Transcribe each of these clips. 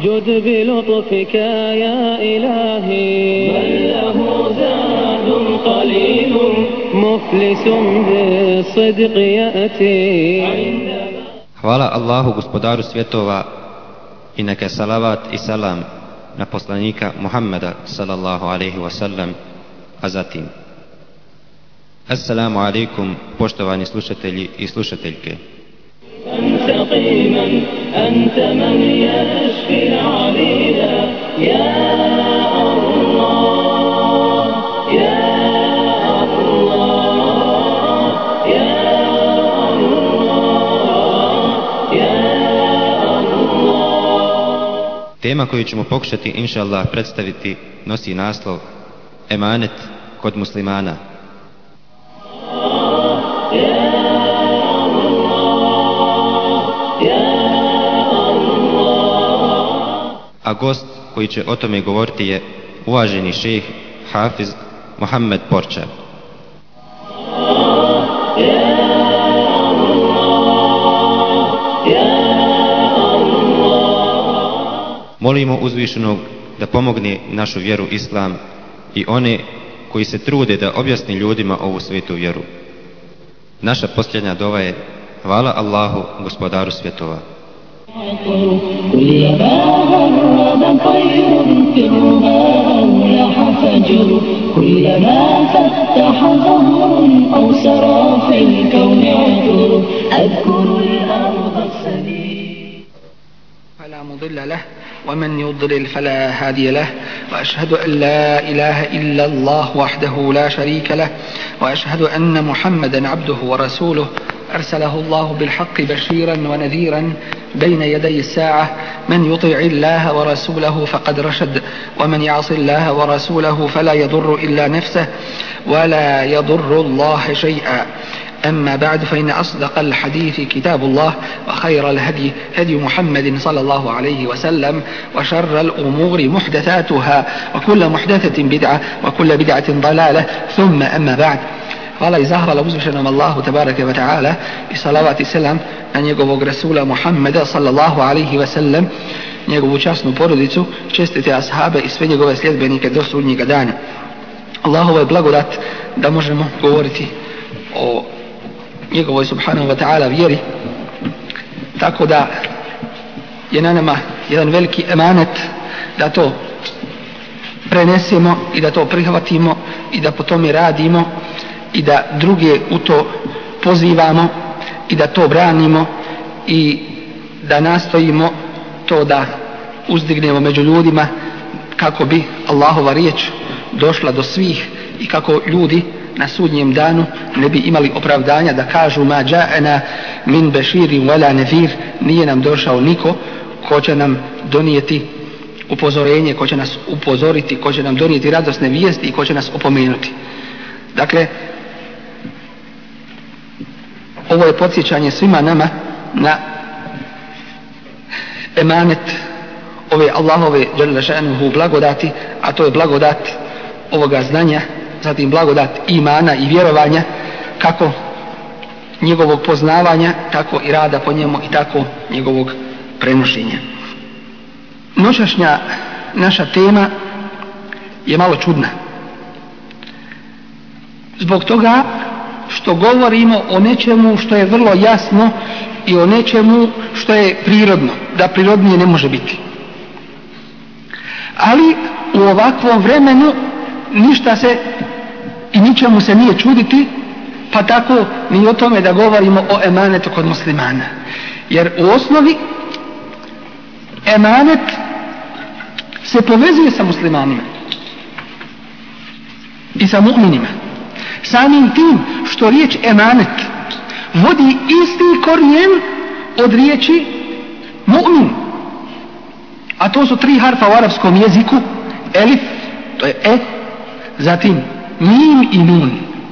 جد بلطفك يا إلهي من له زاد قليل مفلس بالصدق يأتي. Hvala Allahu, gospodaru svjetova, i neka salavat i salam na poslanika Muhammeda sallallahu alaihi wasallam, a zatim Assalamu alaikum, poštovani slušatelji i slušateljke. أنت من يشفي العليلا يا الله يا الله يا الله يا الله. Tema koju ćemo pokušati inša Allah predstaviti nosi naslov Emanet kod muslimana. A gost koji će o tome govoriti je uvaženi šejh Hafiz Muhammed Porča. Molimo uzvišenog da pomogne našu vjeru Islam i one koji se trude da objasni ljudima ovu svetu vjeru. Naša posljednja dova je hvala Allahu, gospodaru svjetova. كلما غرب طير في الربا لاح فجر كلما فتح زهر أو سرى في الكون عطر أذكر الأرض السديد فلا مضل له ومن يضلل فلا هادي له وأشهد أن لا إله إلا الله وحده لا شريك له وأشهد أن محمدا عبده ورسوله أرسله الله بالحق بشيرا ونذيرا بين يدي الساعة من يطيع الله ورسوله فقد رشد ومن يعص الله ورسوله فلا يضر إلا نفسه ولا يضر الله شيئا. أما بعد فإن أصدق الحديث كتاب الله وخير الهدي هدي محمد صلى الله عليه وسلم وشر الأمور محدثاتها وكل محدثة بدعة وكل بدعة ضلالة ثم أما بعد. Hvala i zahvala uzvišenom Allahu tabaraka wa ta'ala i salavat i selam na njegovog Rasula Muhammeda sallallahu alaihi wa sallam, njegovu časnu porodicu, čestite ashabe i sve njegove sljedbenike do sudnjega dana. Allahova je blagodat da možemo govoriti o njegovoj subhanahu wa ta'ala vjeri, tako da je na nama jedan veliki emanet da to prenesemo i da to prihvatimo i da po tome radimo i da druge u to pozivamo i da to branimo i da nastojimo to da uzdignemo među ljudima kako bi Allahova riječ došla do svih i kako ljudi na sudnjem danu ne bi imali opravdanja da kažu ma ja'ana min bashirin wala nadhir, nije nam došao niko ko će nam donijeti upozorenje, ko će nas upozoriti, ko će nam donijeti radosne vijesti i ko će nas opomenuti. Dakle, ovo je podsjećanje svima nama na emanet ove Allahove dželle šanuhu blagodati, a to je blagodat ovoga znanja, zatim blagodat imana i vjerovanja, kako njegovog poznavanja, tako i rada po njemu i tako njegovog prenošenja. Noćašnja naša tema je malo čudna. Zbog toga što govorimo o nečemu što je vrlo jasno i o nečemu što je prirodno, da prirodnije ne može biti. Ali u ovakvom vremenu ništa se i ničemu se nije čuditi, pa tako ni o tome da govorimo o emanetu kod muslimana. Jer u osnovi emanet se povezuje sa muslimanima i sa mu'minima. Samim tim što riječ emanet vodi isti korijen od riječi mu'min, a to su 3 harfa u arapskom jeziku: elif, to je e, zatim mim i nun.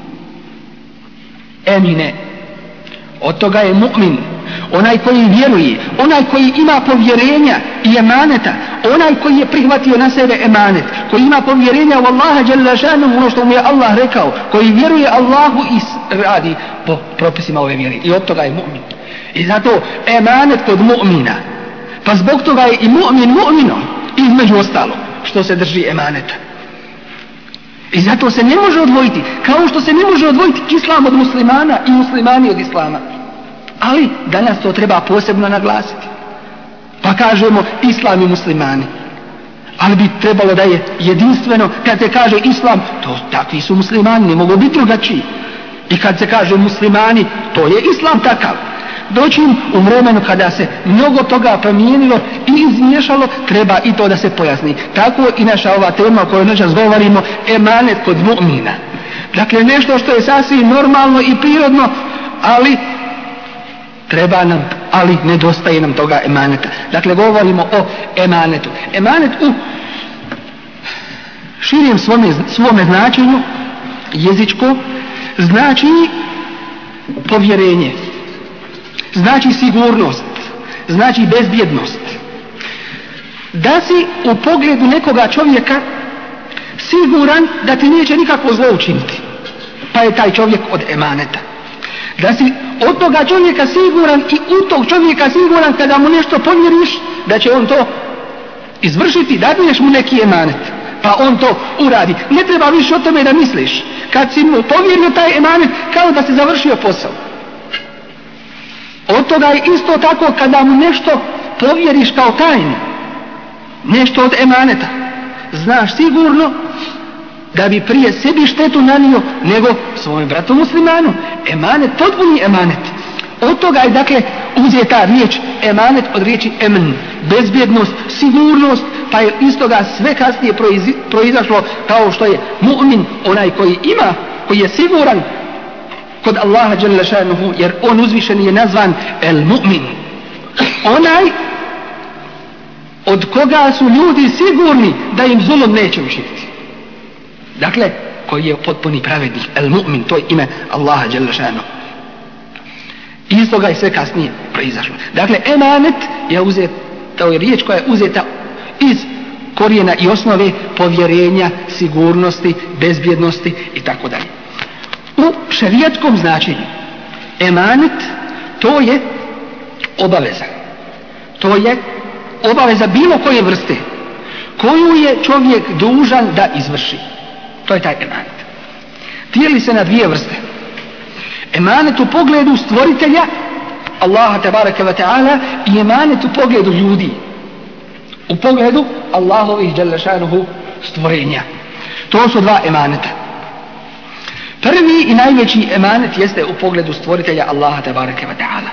Emine, od toga je mu'min, onaj koji vjeruje, onaj koji ima povjerenja i emaneta, onaj koji je prihvatio na sebe emanet, koji ima povjerenja u Allaha dželle šanuhu, ono što mu je Allah rekao, koji vjeruje Allahu i radi po propisima ove vjere, i od toga je mu'min. I zato emanet kod mu'mina Pa zbog toga je i mu'min mu'minom, između ostalog, što se drži emaneta. I zato se ne može odvojiti, kao što se ne može odvojiti islam od muslimana i muslimani od islama. Ali danas to treba posebno naglasiti. Pa kažemo islam i muslimani. Ali bi trebalo da je jedinstveno, kad se kaže islam, to takvi su muslimani, ne mogu biti drugačiji. I kad se kaže muslimani, to je islam takav. Doćim u vremenu kada se mnogo toga promijenilo i izmiješalo, treba i to da se pojasni. Tako i naša ova tema o kojoj noćas govorimo, emanet kod mu'mina. Dakle, nešto što je sasvim normalno i prirodno, ali treba nam, ali nedostaje nam toga emaneta. Dakle, govorimo o emanetu. Emanet u širijem svome značenju, jezičko, znači povjerenje, znači sigurnost, znači bezbjednost. Da si u pogledu nekoga čovjeka siguran da ti neće nikakvo zlo učiniti, pa je taj čovjek od emaneta. Da si od toga čovjeka siguran i u tog čovjeka siguran kada mu nešto povjeriš da će on to izvršiti, dadneš mu neki emanet, pa on to uradi. Ne treba više o tome da misliš. Kad si mu povjerio taj emanet, kao da si završio posao. Od toga je isto tako kada mu nešto povjeriš kao tajnu, nešto od emaneta, znaš sigurno da bi prije sebi štetu nanio nego svojom bratu muslimanu. Emanet, potpuni emanet. Od toga je dakle uzeta riječ emanet od riječi emen, bezbjednost, sigurnost, pa je iz toga sve kasnije proizašlo kao što je mu'min, onaj koji ima, koji je siguran kod Allaha dželle šanuhu, jer on uzvišen je nazvan el mu'min, onaj od koga su ljudi sigurni da im zulum neće učiniti. Dakle, koji je potpuni pravednik, el mu'min, to je ime Allaha dželle šanuhu. Iz toga je sve kasnije proizašlo. Dakle, emanet je uzeta, to je riječ koja je uzeta iz korijena i osnove povjerenja, sigurnosti, bezbjednosti i tako dalje. U šerijatskom značenju emanet to je obaveza. To je obaveza bilo koje vrste koju je čovjek dužan da izvrši. To je taj emanet. Dijeli se na dvije vrste. Emanet u pogledu stvoritelja Allaha tabaraka wa ta'ala i emanet u pogledu ljudi, u pogledu Allahovih dželle šanuhu stvorenja. To su dva emaneta. Prvi i najveći emanet jeste u pogledu stvoritelja Allaha tabaraka wa ta'ala.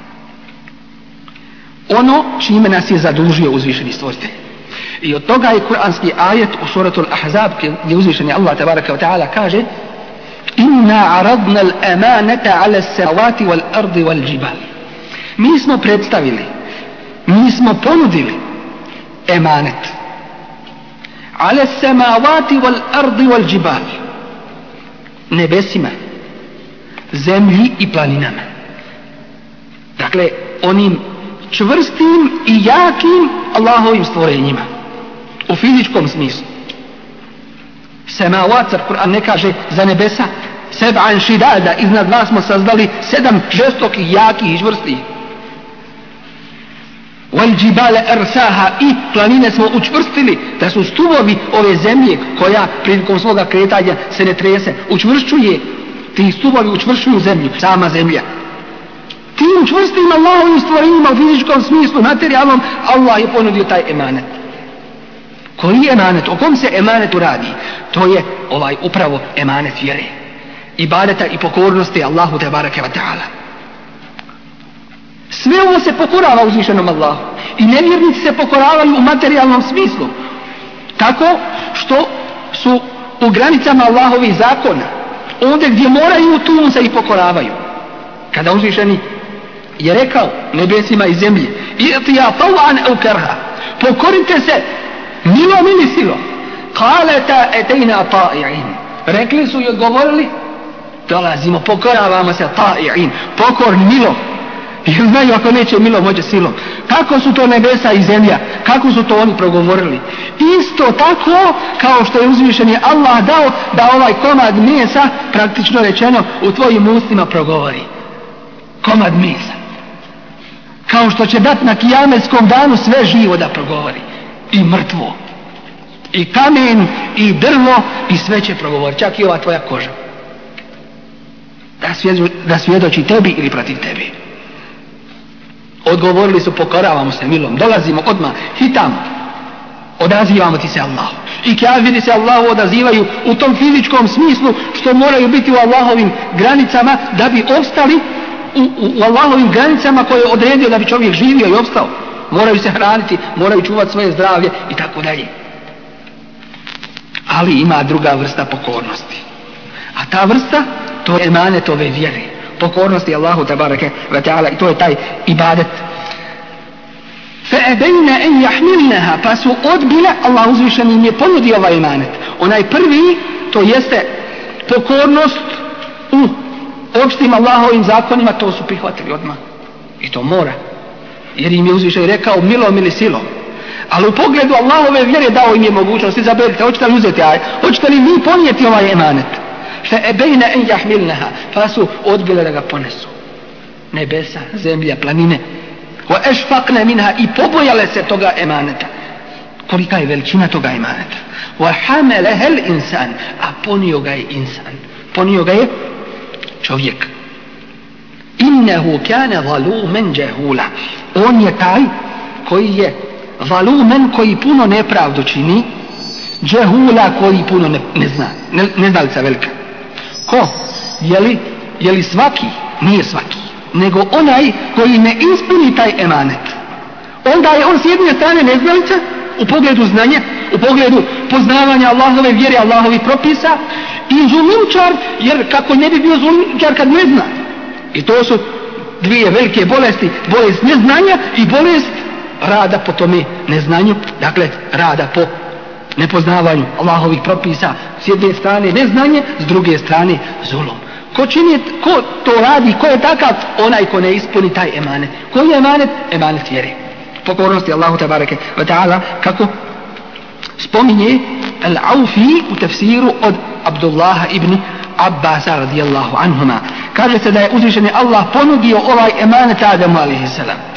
Ono čime nas je zadužio uzvišeni stvoritelj. I od toga je kuranski ajet u suratul Ahzab gdje uzvišeni Allah tabaraka wa ta'ala kaže: Inna aradna al-amanata ala as-samawati wal-ardi wal-jibal. Mi smo predstavili, mi smo ponudili emanet ala as-samawati wal-ardi wal-jibal, nebesima, zemlji i planinama. Dakle, onim čvrstim i jakim Allahovim stvorenjima u fizičkom smislu. Semavat, Kur'an ne kaže za nebesa seb'an šidada, iznad vas smo sazdali 7 žestokih, jakih i čvrstih. Wal džibale ersaha, i planine smo učvrstili, da su stubovi ove zemlje koja prilikom svoga kretanja se ne trese, učvršćuje, ti stubovi učvršćuju zemlju, sama zemlja. Tim čvrstim Allahovim stvorenjima u fizičkom smislu, materijalnom, Allah je ponudio taj emanet. Koji je emanet? O kom se emanetu radi? To je upravo emanet vjere, ibadeta i pokornosti Allahu tebareke ve ta'ala. Sve ovo se pokorava uzvišenom Allahu i nevjernici se pokoravaju u materijalnom smislu, tako što su u granicama Allahovih zakona, ovdje gdje moraju, tu se i pokoravaju. Kada uzvišeni je rekao nebesima i zemlji: I'tiya taw'an aw karha, pokorite se milom ili silom. Qalata atayna ta'i'in, rekli su i odgovorili: dolazimo, pokoravamo se, ta'i'in, pokorni milom. Jer znaju ako neće milom, hoće silom. Kako su to nebesa i zemlja, kako su to oni progovorili? Isto tako kao što je uzvišeni Allah dao da ovaj komad mesa, praktično rečeno, u tvojim ustima progovori. Komad mesa. Kao što će dati na kijametskom danu sve živo da progovori. I mrtvo. I kamen, i drvo, i sve će progovoriti. Čak i ova tvoja koža. Da svjedoči tebi ili protiv tebi. Odgovorili su, pokoravamo se milom, dolazimo odmah, hitamo, odazivamo ti se Allahu. I kafiri se Allahu odazivaju u tom fizičkom smislu što moraju biti u Allahovim granicama da bi opstali u Allahovim granicama koje je odredio da bi čovjek živio i opstao. Moraju se hraniti, moraju čuvati svoje zdravlje i tako dalje. Ali ima druga vrsta pokornosti. A ta vrsta, to je emanet ove vjere. Pokornosti Allahu tabaraka wa ta'ala, i to je taj ibadet. فَأَبَيْنَ أَنْ يَحْمِلْنَهَا, pa su odbile, Allah uzvišeni im je ponudio ovaj emanet. Onaj prvi, to jeste pokornost u opštim Allahovim zakonima, to su prihvatili odmah. I to mora. Jer im je uzvišeni rekao milom ili silom. Ali u pogledu Allahove vjere dao im je mogućnost. Izaberite, hoćete li uzeti hoćete li mi ponijeti ovaj emanet? فَأَبَيْنَ أَنْ يَحْمِلْنَهَا, pa su odbile da ga ponesu. Nebesa, zemlja, planine. وَأَشْفَقْنَ مِنْهَا, i pobojale se toga emaneta. Kolika je veličina toga emaneta. وَحَمَلَهَا الْإِنسَانِ, a ponio ga je insan. Ponio ga je čovjek. إِنَّهُ كَانَ ظَلُومًا جَهُولًا, on je taj koji je zalumen, koji puno nepravdu čini, džehula, koji puno ne zna. Neznalica velika. Ko? Je li svaki? Nije svaki. Nego onaj koji ne ispuni taj emanet. Onda je on s jedne strane neznalica u pogledu znanja, u pogledu poznavanja Allahove vjere, Allahovih propisa, i zulumčar, jer kako ne bi bio zulumčar kad ne zna. I to su dvije velike bolesti, bolest neznanja i bolest rada po tome neznanju, dakle rada po nepoznavanju Allahovih propisa. S jedne strane neznanje, s druge strane zulum. Ko to radi, ko je takav? Onaj ko ne ispuni taj emanet. Koji je emanet? Emanet vjere. Pokornosti Allahu tabaraka wa ta'ala, kako spominje Al-Aufi u tefsiru od Abdullaha ibn Abbasa radijallahu anhuma. Kaže se da je uzvišeni Allah ponudio ovaj emanet Adamu a.s.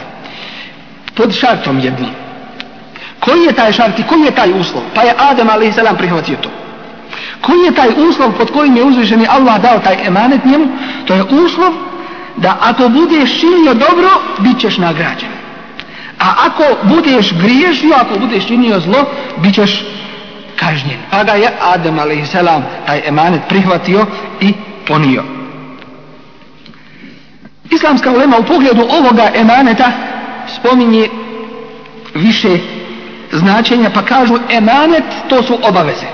pod šartom jednim. Koji je taj šart i koji je taj uslov? Pa je Adam a.s. prihvatio to. Koji je taj uslov pod kojim je uzvišeni Allah dao taj emanet njemu? To je uslov da ako budeš činio dobro, bit ćeš nagrađen. A ako budeš griješio, ako budeš činio zlo, bit ćeš kažnjen. Pa ga je Adam a.s. taj emanet prihvatio i ponio. Islamska ulema u pogledu ovoga emaneta spominje više značenja, pa kažu emanet to su obaveze.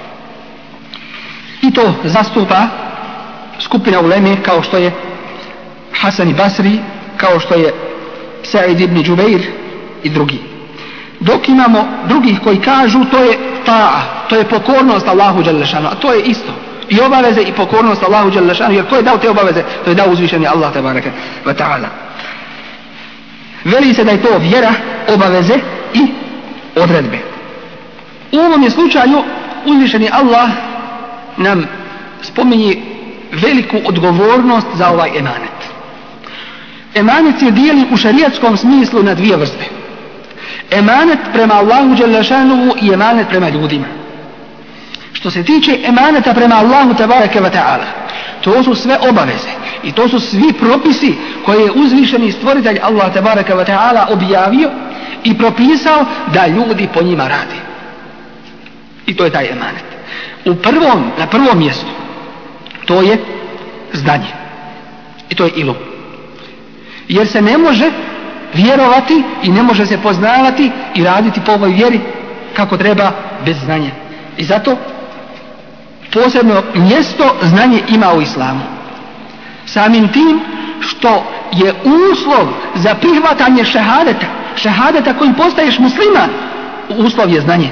I to zastupa skupina uleme kao što je Hasan i Basri, kao što je Sa'id ibn Džubeir i drugi. Dok imamo drugih koji kažu to je ta'a, to je pokornost Allahu dželle šanu, a to je isto. I obaveze i pokornost Allahu dželle šanu, jer ko je dao te obaveze? To je dao uzvišeni Allah tebareke ve ta'ala. Veli se da je to vjera, obaveze i odredbe. U ovom je slučaju uzvišeni Allah nam spominje veliku odgovornost za ovaj emanet. Emanet se dijeli u šarijatskom smislu na dvije vrste. Emanet prema Allahu dželle šanuhu i emanet prema ljudima. Što se tiče emaneta prema Allahu tebareke ve ta'ala, to su sve obaveze i to su svi propisi koje je uzvišeni stvoritelj Allah tebareke ve ta'ala objavio i propisao da ljudi po njima rade. I to je taj emanet. Na prvom mjestu to je znanje. I to je ilum. Jer se ne može vjerovati i ne može se poznavati i raditi po ovoj vjeri kako treba bez znanja. I zato posebno mjesto znanje ima u islamu. Samim tim što je uslov za prihvatanje šehadeta kojim postaješ musliman, uslov je znanje.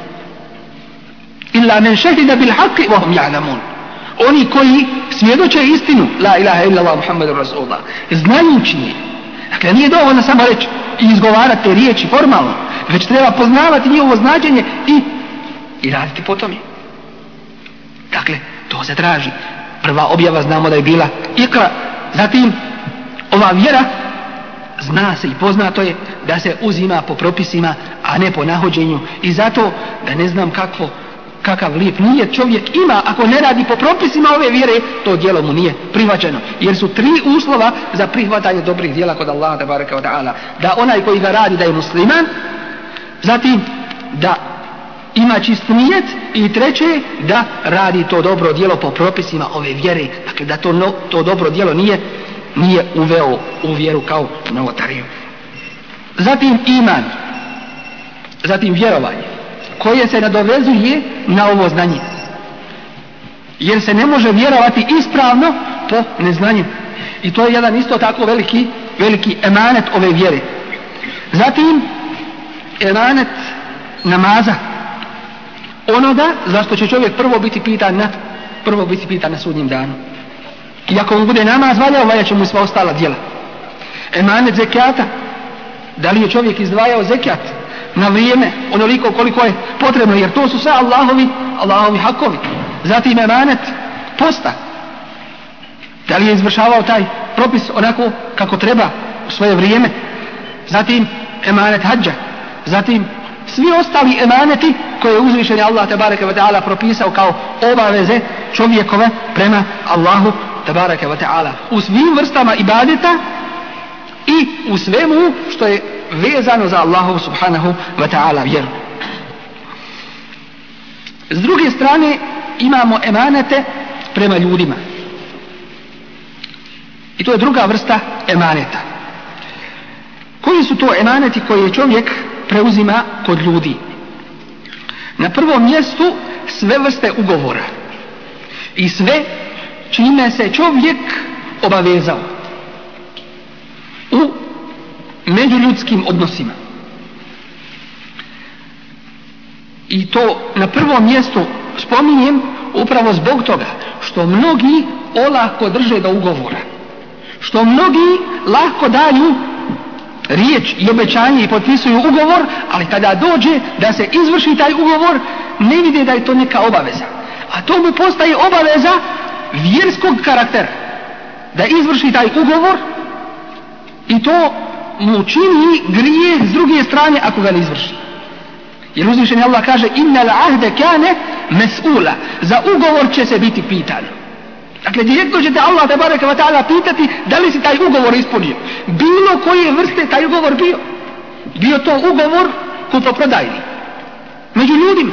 Illa men šehida bil haqqi wa hum ja'lamun. Oni koji svjedoče istinu, la ilaha illallah Muhammadur Rasulullah, znajući je. Dakle, nije dovoljno samo reći i izgovarati te riječi formalno, već treba poznavati njihovo značenje i raditi po tome. Dakle, to se traži. Prva objava znamo da je bila Ikra, zatim ova vjera zna se i poznato je da se uzima po propisima, a ne po nahođenju. I zato da ne znam kakav lijep nijet čovjek ima, ako ne radi po propisima ove vjere, to djelo mu nije prihvaćeno. Jer su 3 uslova za prihvatanje dobrih djela kod Allaha tebareke ve ta'ala. Da onaj koji ga radi da je musliman, zatim da ima čist nijet i treće da radi to dobro djelo po propisima ove vjere. Dakle, da to dobro djelo nije uveo u vjeru kao novotariju. Zatim iman, zatim vjerovanje koje se nadovezuje na ovo znanje. Jer se ne može vjerovati ispravno po neznanju. I to je jedan isto tako veliki emanet ove vjere. Zatim emanet namaza. Onoga zašto će čovjek prvo biti pitan na sudnjem danu. I ako mu bude namaz valjao, valjat će mu sva ostala djela. Emanet zekijata. Da li je čovjek izdvajao zekijat na vrijeme, onoliko koliko je potrebno, jer to su sve Allahovi hakovi. Zatim emanet posta. Da li je izvršavao taj propis onako kako treba u svoje vrijeme. Zatim emanet hadža. Zatim svi ostali emaneti koje je uzvišeni Allah tebareke ve ta'ala propisao kao obaveze čovjekove prema Allahu tebareke ve ta'ala. U svim vrstama ibadeta i u svemu što je vezano za Allahu subhanahu wa ta'ala vjeru. S druge strane imamo emanete prema ljudima. I to je druga vrsta emaneta. Koji su to emaneti koje čovjek preuzima kod ljudi? Na prvom mjestu sve vrste ugovora i sve čime se čovjek obavezao u međuljudskim odnosima. I to na prvom mjestu spominjem upravo zbog toga što mnogi olako drže do ugovora, što mnogi lako daju riječ i obećanje i potpisuju ugovor, ali kada dođe da se izvrši taj ugovor, ne vide da je to neka obaveza. A to mu postaje obaveza vjerskog karaktera, da izvrši taj ugovor i to mu čini grijeh s druge strane ako ga ne izvrši. Jer uzvišeni Allah kaže innal ahde kane mes'ula, za ugovor će se biti pitano. Dakle, direktno ćete Allah tebareke ve ta'ala pitati da li si taj ugovor ispunio. Bilo koje vrste taj ugovor bio. Bio to ugovor kupoprodajni među ljudima.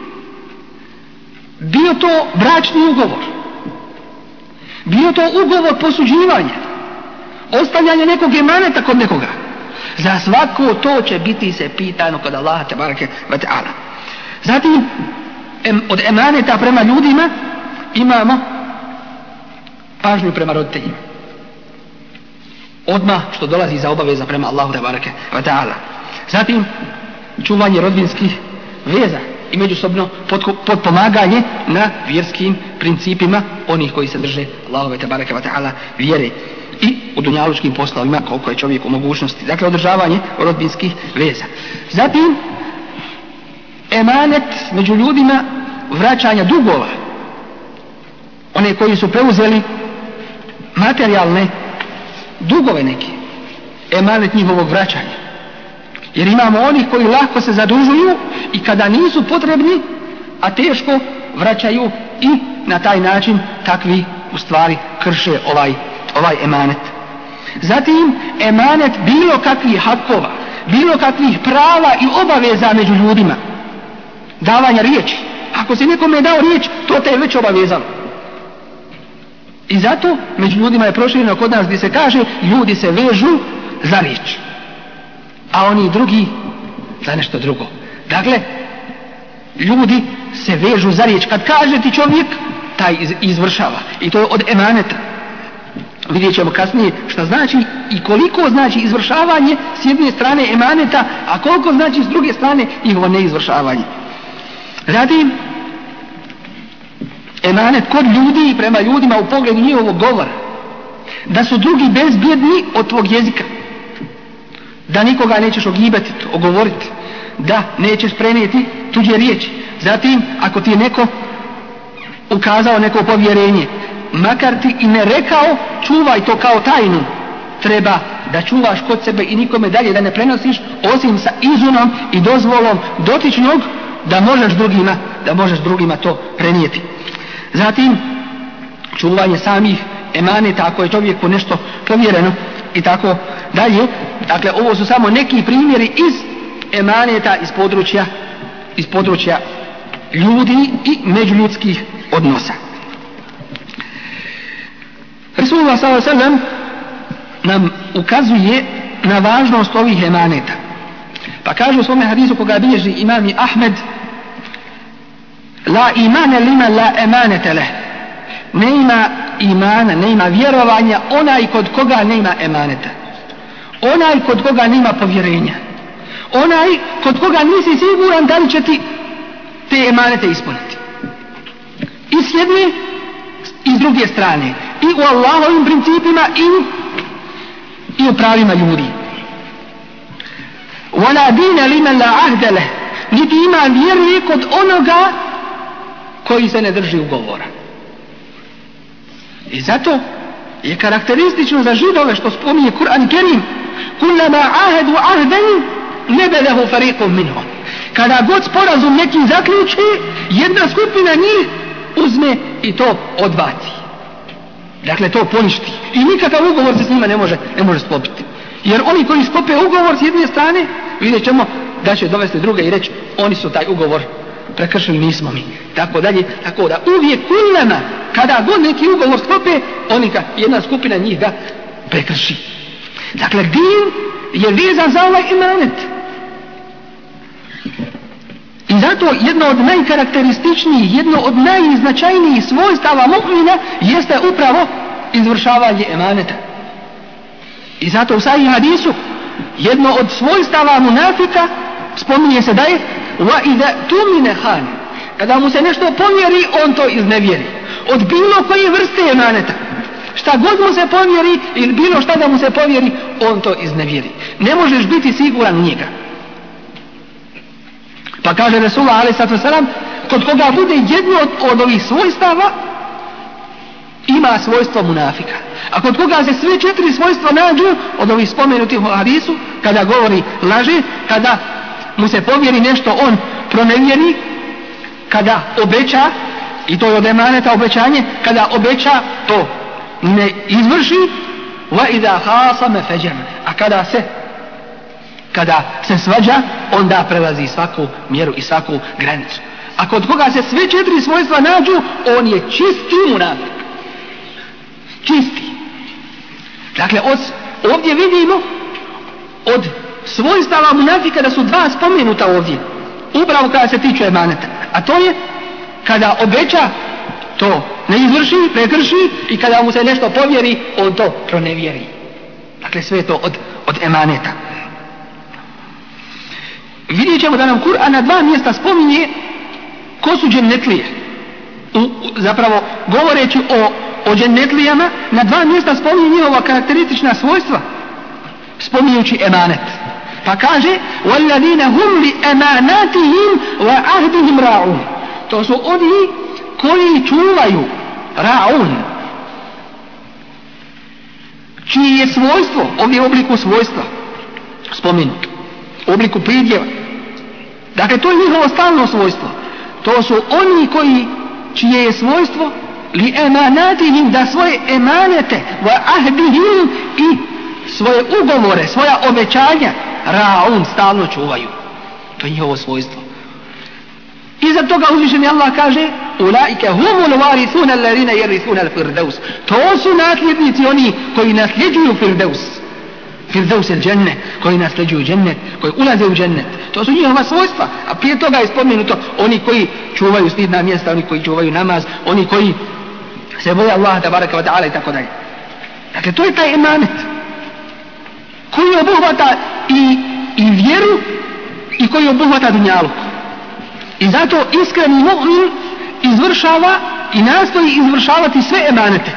Bio to bračni ugovor. Bio to ugovor posuđivanja. Ostavljanje nekog emaneta kod nekoga. Za svako to će biti se pitano kod Allaha tebareke ve ta'ala. Zatim, od emaneta prema ljudima imamo pažnju prema roditeljima. Odmah što dolazi za obaveza prema Allahu tebareke ve ta'ala. Zatim, čuvanje rodbinskih veza i međusobno potpomaganje na vjerskim principima onih koji se drže Allahove tebareke ve ta'ala vjere i u dunjalučkim poslovima koliko je čovjek u mogućnosti. Dakle, održavanje rodbinskih veza. Zatim, emanet među ljudima vraćanja dugova. One koji su preuzeli materijalne dugove neki. Emanet njihovog vraćanja. Jer imamo onih koji lako se zadužuju i kada nisu potrebni, a teško vraćaju i na taj način takvi u stvari krše ovaj emanet. Zatim, emanet bilo kakvih hakova, bilo kakvih prava i obaveza među ljudima. Davanja riječi. Ako si nekome dao riječ, to te je već obavezalo. I zato među ljudima je prošireno kod nas gdje se kaže ljudi se vežu za riječ, a oni drugi za nešto drugo. Dakle, ljudi se vežu za riječ. Kad kaže ti čovjek, taj izvršava. I to je od emaneta. Vidjet ćemo kasnije šta znači i koliko znači izvršavanje s jedne strane emaneta, a koliko znači s druge strane njihovo neizvršavanje. Zatim, emanet kod ljudi i prema ljudima u pogledu njihovog govora. Da su drugi bezbjedni od tvog jezika. Da nikoga nećeš ogibetiti, ogovoriti. Da nećeš prenijeti tuđe riječi. Zatim, ako ti je neko ukazao neko povjerenje, makar ti i ne rekao, čuvaj to kao tajnu. Treba da čuvaš kod sebe i nikome dalje da ne prenosiš, osim sa izunom i dozvolom dotičnog da možeš drugima to prenijeti. Zatim, čuvanje samih emaneta, ako je čovjeku nešto povjereno i tako dalje. Dakle, ovo su samo neki primjeri iz emaneta iz područja ljudi i međuljudskih odnosa. Rasulullah sallallahu alejhi ve sellem nam ukazuje na važnost ovih emaneta. Pa kaže u svome hadisu koga bilježi imam Ahmed: la imana liman la emanete leh. Nema imana, nema vjerovanja onaj kod koga nema emaneta. Onaj kod koga nema povjerenja. Onaj kod koga nisi siguran da li će ti te emanete ispuniti. I s jedne i s druge strane. I u Allahovim principima i u pravima ljudi. Wala dina liman la ahda leh. Niti ima vjeruje kod onoga koji se ne drži ugovora. I zato je karakteristično za Židove što spominje Kur'an Kerim: kullama ahadu ahdan nebedahu fariqun minhum. Kada god sporazum neki zaključi, jedna skupina njih uzme i to odbaci. Dakle, to poništi. I nikakav ugovor se s njima ne može sklopiti. Jer oni koji sklope ugovor s jedne strane, vidjet ćemo da će dovesti druge i reći oni su taj ugovor prekršili, nismo mi. Tako dalje. Tako da uvijek kullama, kada god neki ugovor sklope, jedna skupina njih ga prekrši. Dakle, din je vezan za ovaj emanet. I zato jedno od najkarakterističnijih, jedno od najznačajnijih svojstava mu'mina jeste upravo izvršavanje emaneta. I zato u sahih hadisu jedno od svojstava munafika spominje se da je wa idha tumina khan. Kada mu se nešto povjeri, on to iznevjeri. Od bilo koje vrste emaneta. Šta god mu se povjeri ili bilo šta da mu se povjeri, on to iznevjeri. Ne možeš biti siguran u njega. Pa kaže Resulullah alejhi ve sellem, kod koga bude jedno od ovih svojstava, ima svojstvo munafika. A kod koga se sve 4 svojstva nađu od ovih spomenutih u hadisu, kada govori laže, kada mu se povjeri nešto on pronevjeri, kada obeća, i to je od emaneta obećanje, kada obeća to ne izvrši, wa idha khasama fajr. A kada se svađa, onda prelazi svaku mjeru i svaku granicu. A kod koga se sve 4 svojstva nađu, on je čisti munafik. Čisti. Dakle, ovdje vidimo od svojstava munafika da su 2 spomenuta ovdje. Upravo kada se tiče emaneta. A to je kada obeća, to ne izvrši, prekrši, i kada mu se nešto povjeri, on to pronevjeri. Dakle, sve je to od emaneta. Vidjet ćemo da nam Kur'an na 2 mjesta spominje ko su džennetlije. Zapravo, govoreći o džennetlijama, na 2 mjesta spominje njihova karakteristična svojstva, spominjući emanet. Pa kaže: وَالَّذِينَ هُمْ لِأَمَانَاتِهِمْ وَعَهْدِهِمْ رَاعُونَ. To su oni koji čuvaju, ra'un, čiji je svojstvo, ovdje u obliku svojstva spomenuto, u obliku pridjeva. Dakle, to je njihovo stalno svojstvo. To su oni čije je svojstvo li emanatihim, da svoje emanete wa ahdihim i svoje ugovore, svoja obećanja ra'un, stalno čuvaju. To je njihovo svojstvo. Iza toga uzvišeni Allah kaže: ulaike humul warithuna alladhina yarithuna al-firdaus. To su nasljednici oni koji nasljeđuju Firdaus el-džennet, koji nasljeđuju džennet, koji ulaze u džennet. To su njihova svojstva. A prije toga je spomenuto oni koji čuvaju stidna mjesta, oni koji čuvaju namaz, oni koji se boje Allaha tabaraka wa ta'ala i tako dalje. Dakle, to je taj emanet koji obuhvata i vjeru i koji obuhvata dunjaluk. I zato iskreni mu'min izvršava i nastoji izvršavati sve emanete.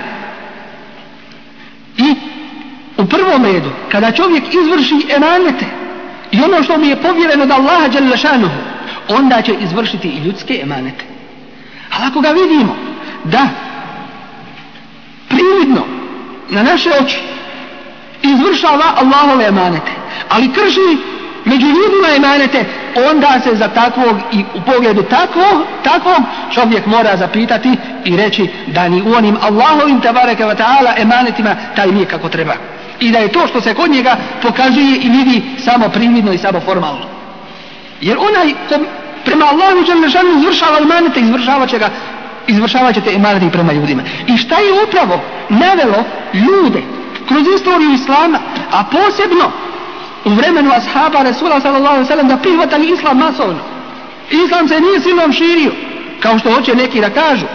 I u prvom redu, kada čovjek izvrši emanete i ono što mu je povjereno od Allaha dželle šanuhu, onda će izvršiti i ljudske emanete. Ali ako ga vidimo da prividno na naše oči izvršava Allahove emanete, ali krši među ljudima emanete, onda se za takvog i u pogledu takvog čovjek mora zapitati i reći da ni u onim Allahovim tebareke ve taala emanetima taj nije kako treba. I da je to što se kod njega pokazuje i vidi samo prividno i samo formalno. Jer onaj ko prema Allahu dželle šanu izvršava emanete, izvršavat će te emanete i prema ljudima. I šta je upravo navelo ljude kroz istoriju Islama, a posebno u vremenu ashaba Rasula sallallahu alejhi ve sellem da prihvatali islam masovno. Islam se nije silom širio, kao što hoće neki da kažu.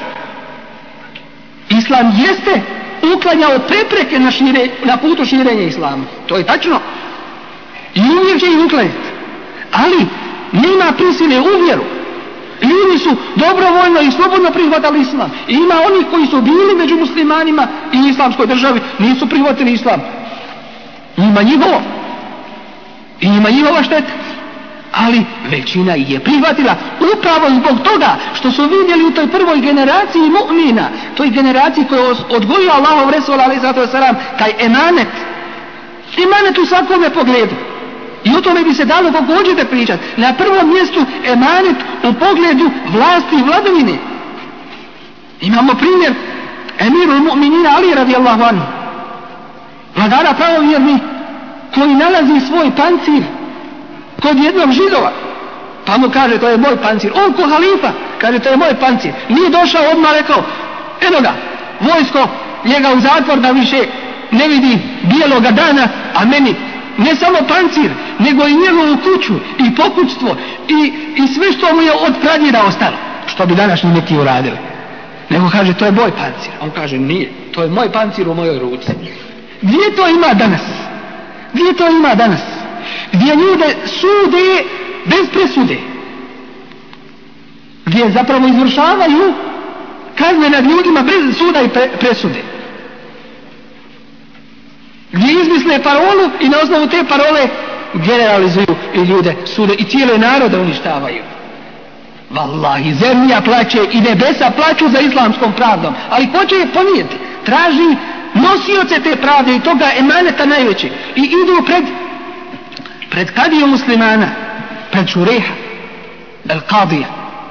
Islam jeste uklanjao prepreke na putu širenja islama. To je tačno. I uvijek će ih uklanjati. Ali nema prisile u vjeru. Ljudi su dobrovoljno i slobodno prihvatali islam. I ima onih koji su bili među muslimanima i islamskoj državi, nisu prihvatili islam. Njima njihovo. I njima njihova šteta. Ali većina ih je prihvatila upravo zbog toga što su vidjeli u toj prvoj generaciji mu'mina, toj generaciji koja je odgojila Allahov Resul alejhi salatu vesselam, taj emanet u svakome pogledu. I o tome bi se dalo koliko hoćete pričati. Na prvom mjestu emanet u pogledu vlasti i vladavine. Imamo primjer emirul mu'minina Ali radijallahu anhu, vladara pravovjerni, koji nalazi svoj pancir kod jednog Židova, pa mu kaže to je moj pancir. On ko halifa kaže to je moj pancir. Nije došao odmah rekao eno ga, vojsko, njega u zatvor da više ne vidi bijeloga dana, a meni ne samo pancir, nego i njegovu kuću i pokućstvo i sve što mu je od pradjeda ostalo, što bi današnji neki uradili. Nego kaže to je moj pancir. A on kaže nije, to je moj pancir u mojoj ruci. Gdje to ima danas? Gdje to ima danas? Gdje ljude sude bez presude, gdje zapravo izvršavaju kazne nad ljudima bez suda i presude, gdje izmisle parolu i na osnovu te parole generalizuju i ljude, sude i cijele narode uništavaju. Wallahi, zemlja plaće i nebesa plaću za islamskom pravdom, ali ko će je ponijeti? Traži nosioce te pravde i toga emaneta najveće i idu pred kadiju muslimana, pred šureha, el kadija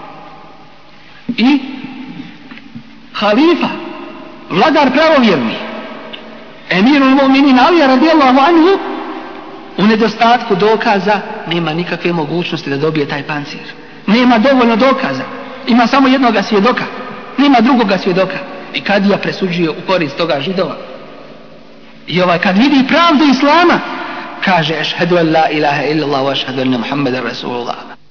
i halifa, vladar pravovjerni, emirul mu'minin Ali radijallahu anhu, u nedostatku dokaza nema nikakve mogućnosti da dobije taj pancir. Nema dovoljno dokaza, ima samo jednoga svjedoka, nema drugoga svjedoka. I kadija presuđuje u korist toga Židova. I kad vidi pravdu islama, kaže ešhedu an la ilaha illallah wa ešhedu anna Muhammeden Rasulullah.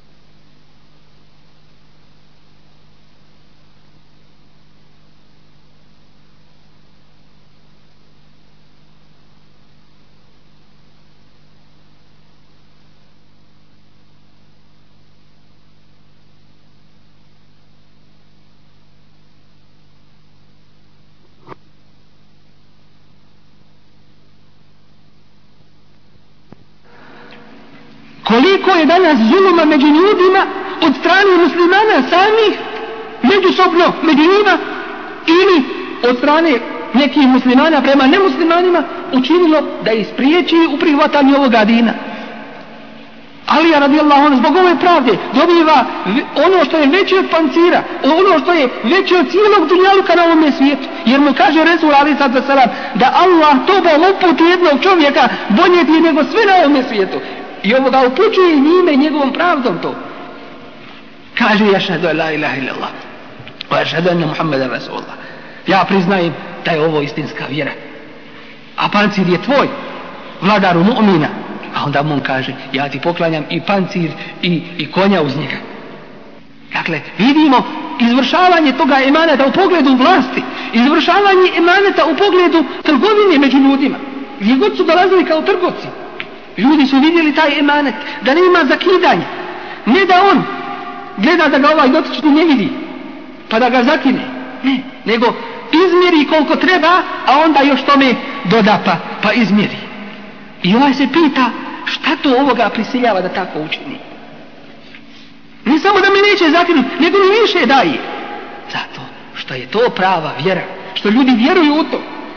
Koliko je danas zuluma među ljudima od strane muslimana samih, međusobno među njima, ili od strane nekih muslimana prema nemuslimanima učinilo da ispriječi u prihvatanju ovoga dina. Ali radijallahu anhu zbog ove pravde dobiva ono što je veće od pancira, ono što je veće od cijelog dunjaluka na ovome svijetu. Jer mu kaže Resul alejhi salatu vesselam da Allah tobom uputi jednog čovjeka bolje ti nego sve na ovome svijetu. I ovo ga upućuje njime i njegovom pravdom to. Kaže ešhedu la ilaha illallah wa ešhedu anna Muhammeden Rasulullah. Ja priznajem da je ovo istinska vjera. A pancir je tvoj, vladaru mu'mina. A onda mu kaže ja ti poklanjam i pancir i konja uz njega. Dakle, vidimo izvršavanje toga emaneta u pogledu vlasti, izvršavanje emaneta u pogledu trgovine među ljudima. Gdje god su dolazili kao trgovci, ljudi su vidjeli taj emanet, da nema zakidanja. Ne da on gleda da ga ovaj dotični ne vidi, pa da ga zakine. Ne, nego izmjeri koliko treba, a onda još tome doda pa izmjeri. I ovaj se pita šta to ovoga prisiljava da tako učini. Ne samo da mi neće zakinuti, nego mi više daje. Zato što je to prava vjera, što ljudi vjeruju u to.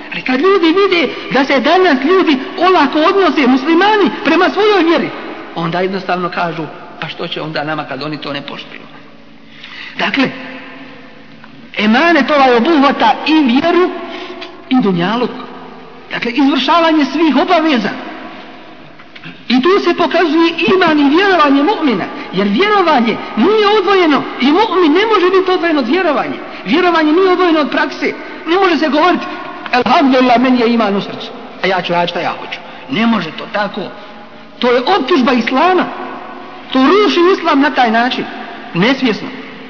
Ali kad ljudi vide da se danas ljudi olako odnose, muslimani, prema svojoj vjeri, onda jednostavno kažu, pa što će onda nama kad oni to ne poštuju? Dakle, emanet ovaj obuhvata i vjeru i dunjaluk. Dakle, izvršavanje svih obaveza. I tu se pokazuje iman i vjerovanje mu'mina. Jer vjerovanje nije odvojeno i mu'min ne može biti odvojeno od vjerovanja. Vjerovanje nije odvojeno od prakse. Ne može se govoriti, alhamdulillah, meni je iman u srcu, a ja ću raditi šta ja hoću. Ne može to tako. To je optužba islama. To ruši islam na taj način. Nesvjesno.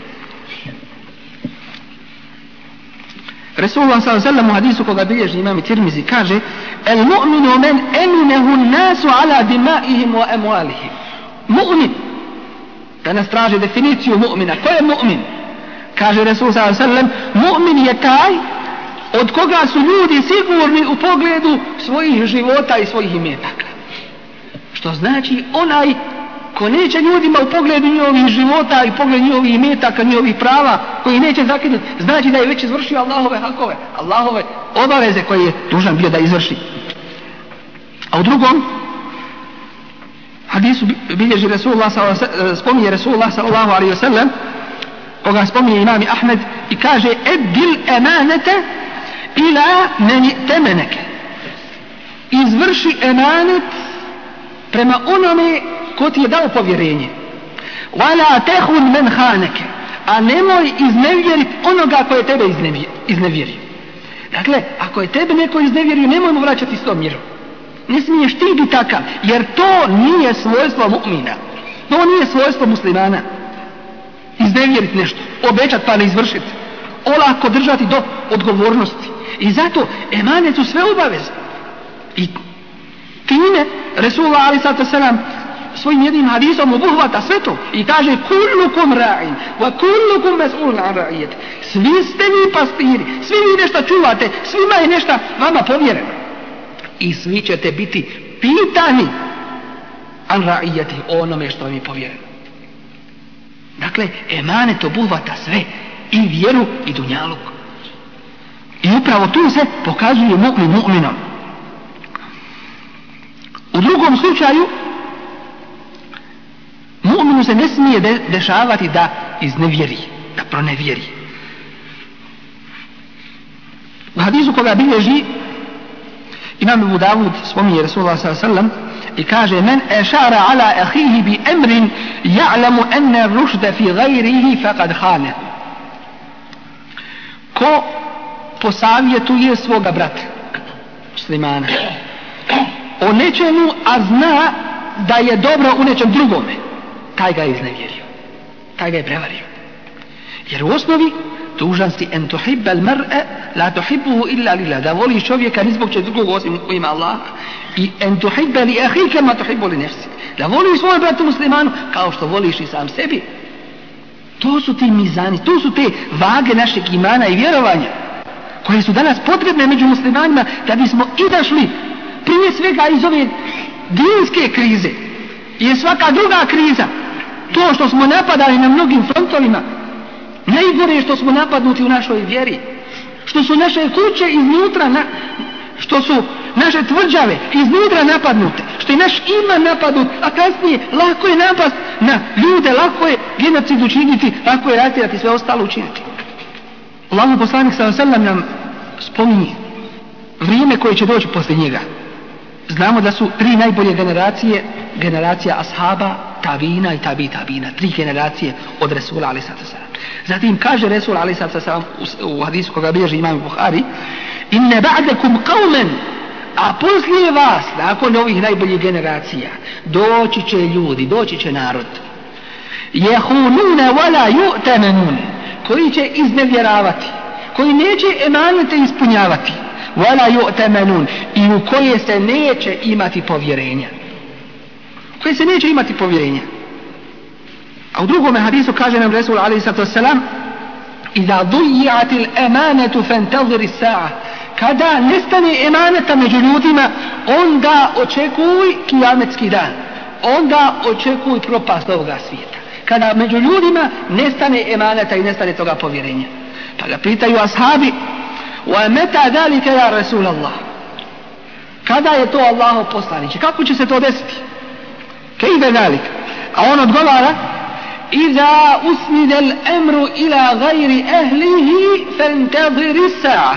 Resulullah s.a.v. u hadisu koga bilježi imam Tirmizi kaže: el mu'minu men eminehu nasu ala dimaihim wa emualihim. Mu'min. Da nas traže definiciju mu'mina. Ko je mu'min? Kaže Resulullah s.a.v. mu'min je taj od koga su ljudi sigurni u pogledu svojih života i svojih imetaka. Što znači onaj ko neće ljudima u pogledu njihovih života i pogledu njihovih imetaka, njihovih prava, koji neće zakinuti, znači da je već izvršio Allahove hakove, Allahove obaveze koje je dužan bio da izvrši. A u drugom hadisu bilježi Resulullah, spominje Resulullah sallallahu alaihi wa sallam, koga spominje imam Ahmed i kaže: eddil emanete ila meni temeneke. Izvrši emanet prema onome ko ti je dao povjerenje. Wala tehun men haneke. A nemoj iznevjeriti onoga ko je tebe iznevjerio. Dakle, ako je tebe neko iznevjerio, nemoj mu vraćati s tom mjerom. Ne smiješ ti biti takav, jer to nije svojstvo mu'mina. To nije svojstvo muslimana. Iznevjeriti nešto, obećati pa ne izvršiti. Olako držati do odgovornosti. I zato emanet su sve obaveze. I time Resulullah alejhi ve sellem svojim jednim hadisom obuhvata sve to i kaže: kullukum ra'in wa kullukum mas'ulun an ra'iyati. Svi ste vi pastiri, svi vi nešto čuvate, svima je nešto vama povjereno. I svi ćete biti pitani an ra'iyati, onome što vam je povjereno. Dakle, emanet obuhvata sve, i vjeru i dunjaluk. I upravo tu se pokazuje mu'min mu'minom. U drugom slučaju, mu'minu se ne smije dešavati da iznevjeri, da pronevjeri. U hadisu koga bilježi imam Abu Davud, spominje Resulullah s.a.v. i kaže: men ešara ala ahihi bi emrin ja'lamu enne rušda fi gajrihi faqad khane. Ko posavjetuje svoga brata muslimana o nečemu, a zna da je dobro u nečem drugome, taj ga je iznevjerio, taj ga je prevario. Jer u osnovi dužan si en tuhibba al-mar'a la tuhibbuhu illa lillah, da voliš čovjeka ni zbog čega drugog osim u ime Allaha, i en tuhibba li akhika ma tuhibbu li nafsik, da voliš svoj brata muslimanu kao što voliš i sam sebi. To su ti mizani, to su te vage našeg imana i vjerovanja koje su danas potrebne među muslimanima da bismo izašli prije svega iz ove dinske krize. I svaka druga kriza, to što smo napadali na mnogim frontovima, najgore je što smo napadnuti u našoj vjeri, što su naše kuće iznutra, što su naše tvrđave iznutra napadnute, što je naš iman napadnut, a kasnije lako je napast na ljude, lako je genocid učiniti, lako je rastirati sve ostalo učiniti. Allahov poslanik s.a.v. nam spominje vrijeme koje će doći poslije njega. Znamo da su tri najbolje generacije, generacija ashaba, tabina i tabina, tri generacije od Resula alejhi sallam. Zatim kaže Resul alejhi sallam u hadisu koga bilježi imam Buhari: inne ba'dakum qauman, a poslije vas, nakon ovih najboljih generacija, doći će ljudi, doći će narod, yahununa wala yu'tamanun, koji će iznevjeravati, koji neće emanete ispunjavati, wala yu'tamanun, i u koje se neće imati povjerenja. Koje se neće imati povjerenja. A u drugom hadisu kaže nam Resul alejhi sallam: iza duji'atil emanatu fantazir as-sa'a, kada nestane emaneta među ljudima, onda očekuj kijametski dan, onda očekuj propast ovoga svijeta. Kada među ljudima nestane emaneta i nestane toga povjerenja. Pa ga pitaju ashabi: wa meta dalika ya Rasulallah. Kada je to Allahov poslaniče? Kako će se to desiti? Kejfe dalik? A on odgovara: Iza usnide l'emru ila gajri ehlihi fentadiri sa'a.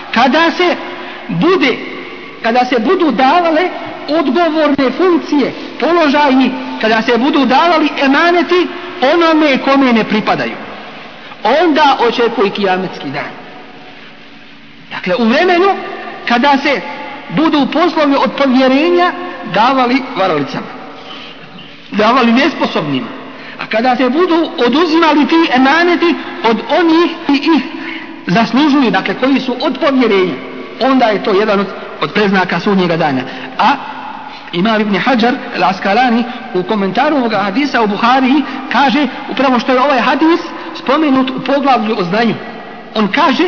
Kada se budu davale odgovorne funkcije, položaji, kada se budu davali emaneti onome kome ne pripadaju, onda očekuj kijametski dan. Dakle, u vremenu kada se budu poslovi od povjerenja davali varalicama, davali nesposobnima, a kada se budu oduzimali ti emaneti od onih koji ih zaslužuju, dakle koji su od povjerenja, onda je to jedan od preznaka sudnjega dana. A Imam Ibn Hajar al-Askalani u komentaru ovoga hadisa u Buhariji kaže upravo što je ovaj hadis spomenut u poglavlju o znanju. On kaže: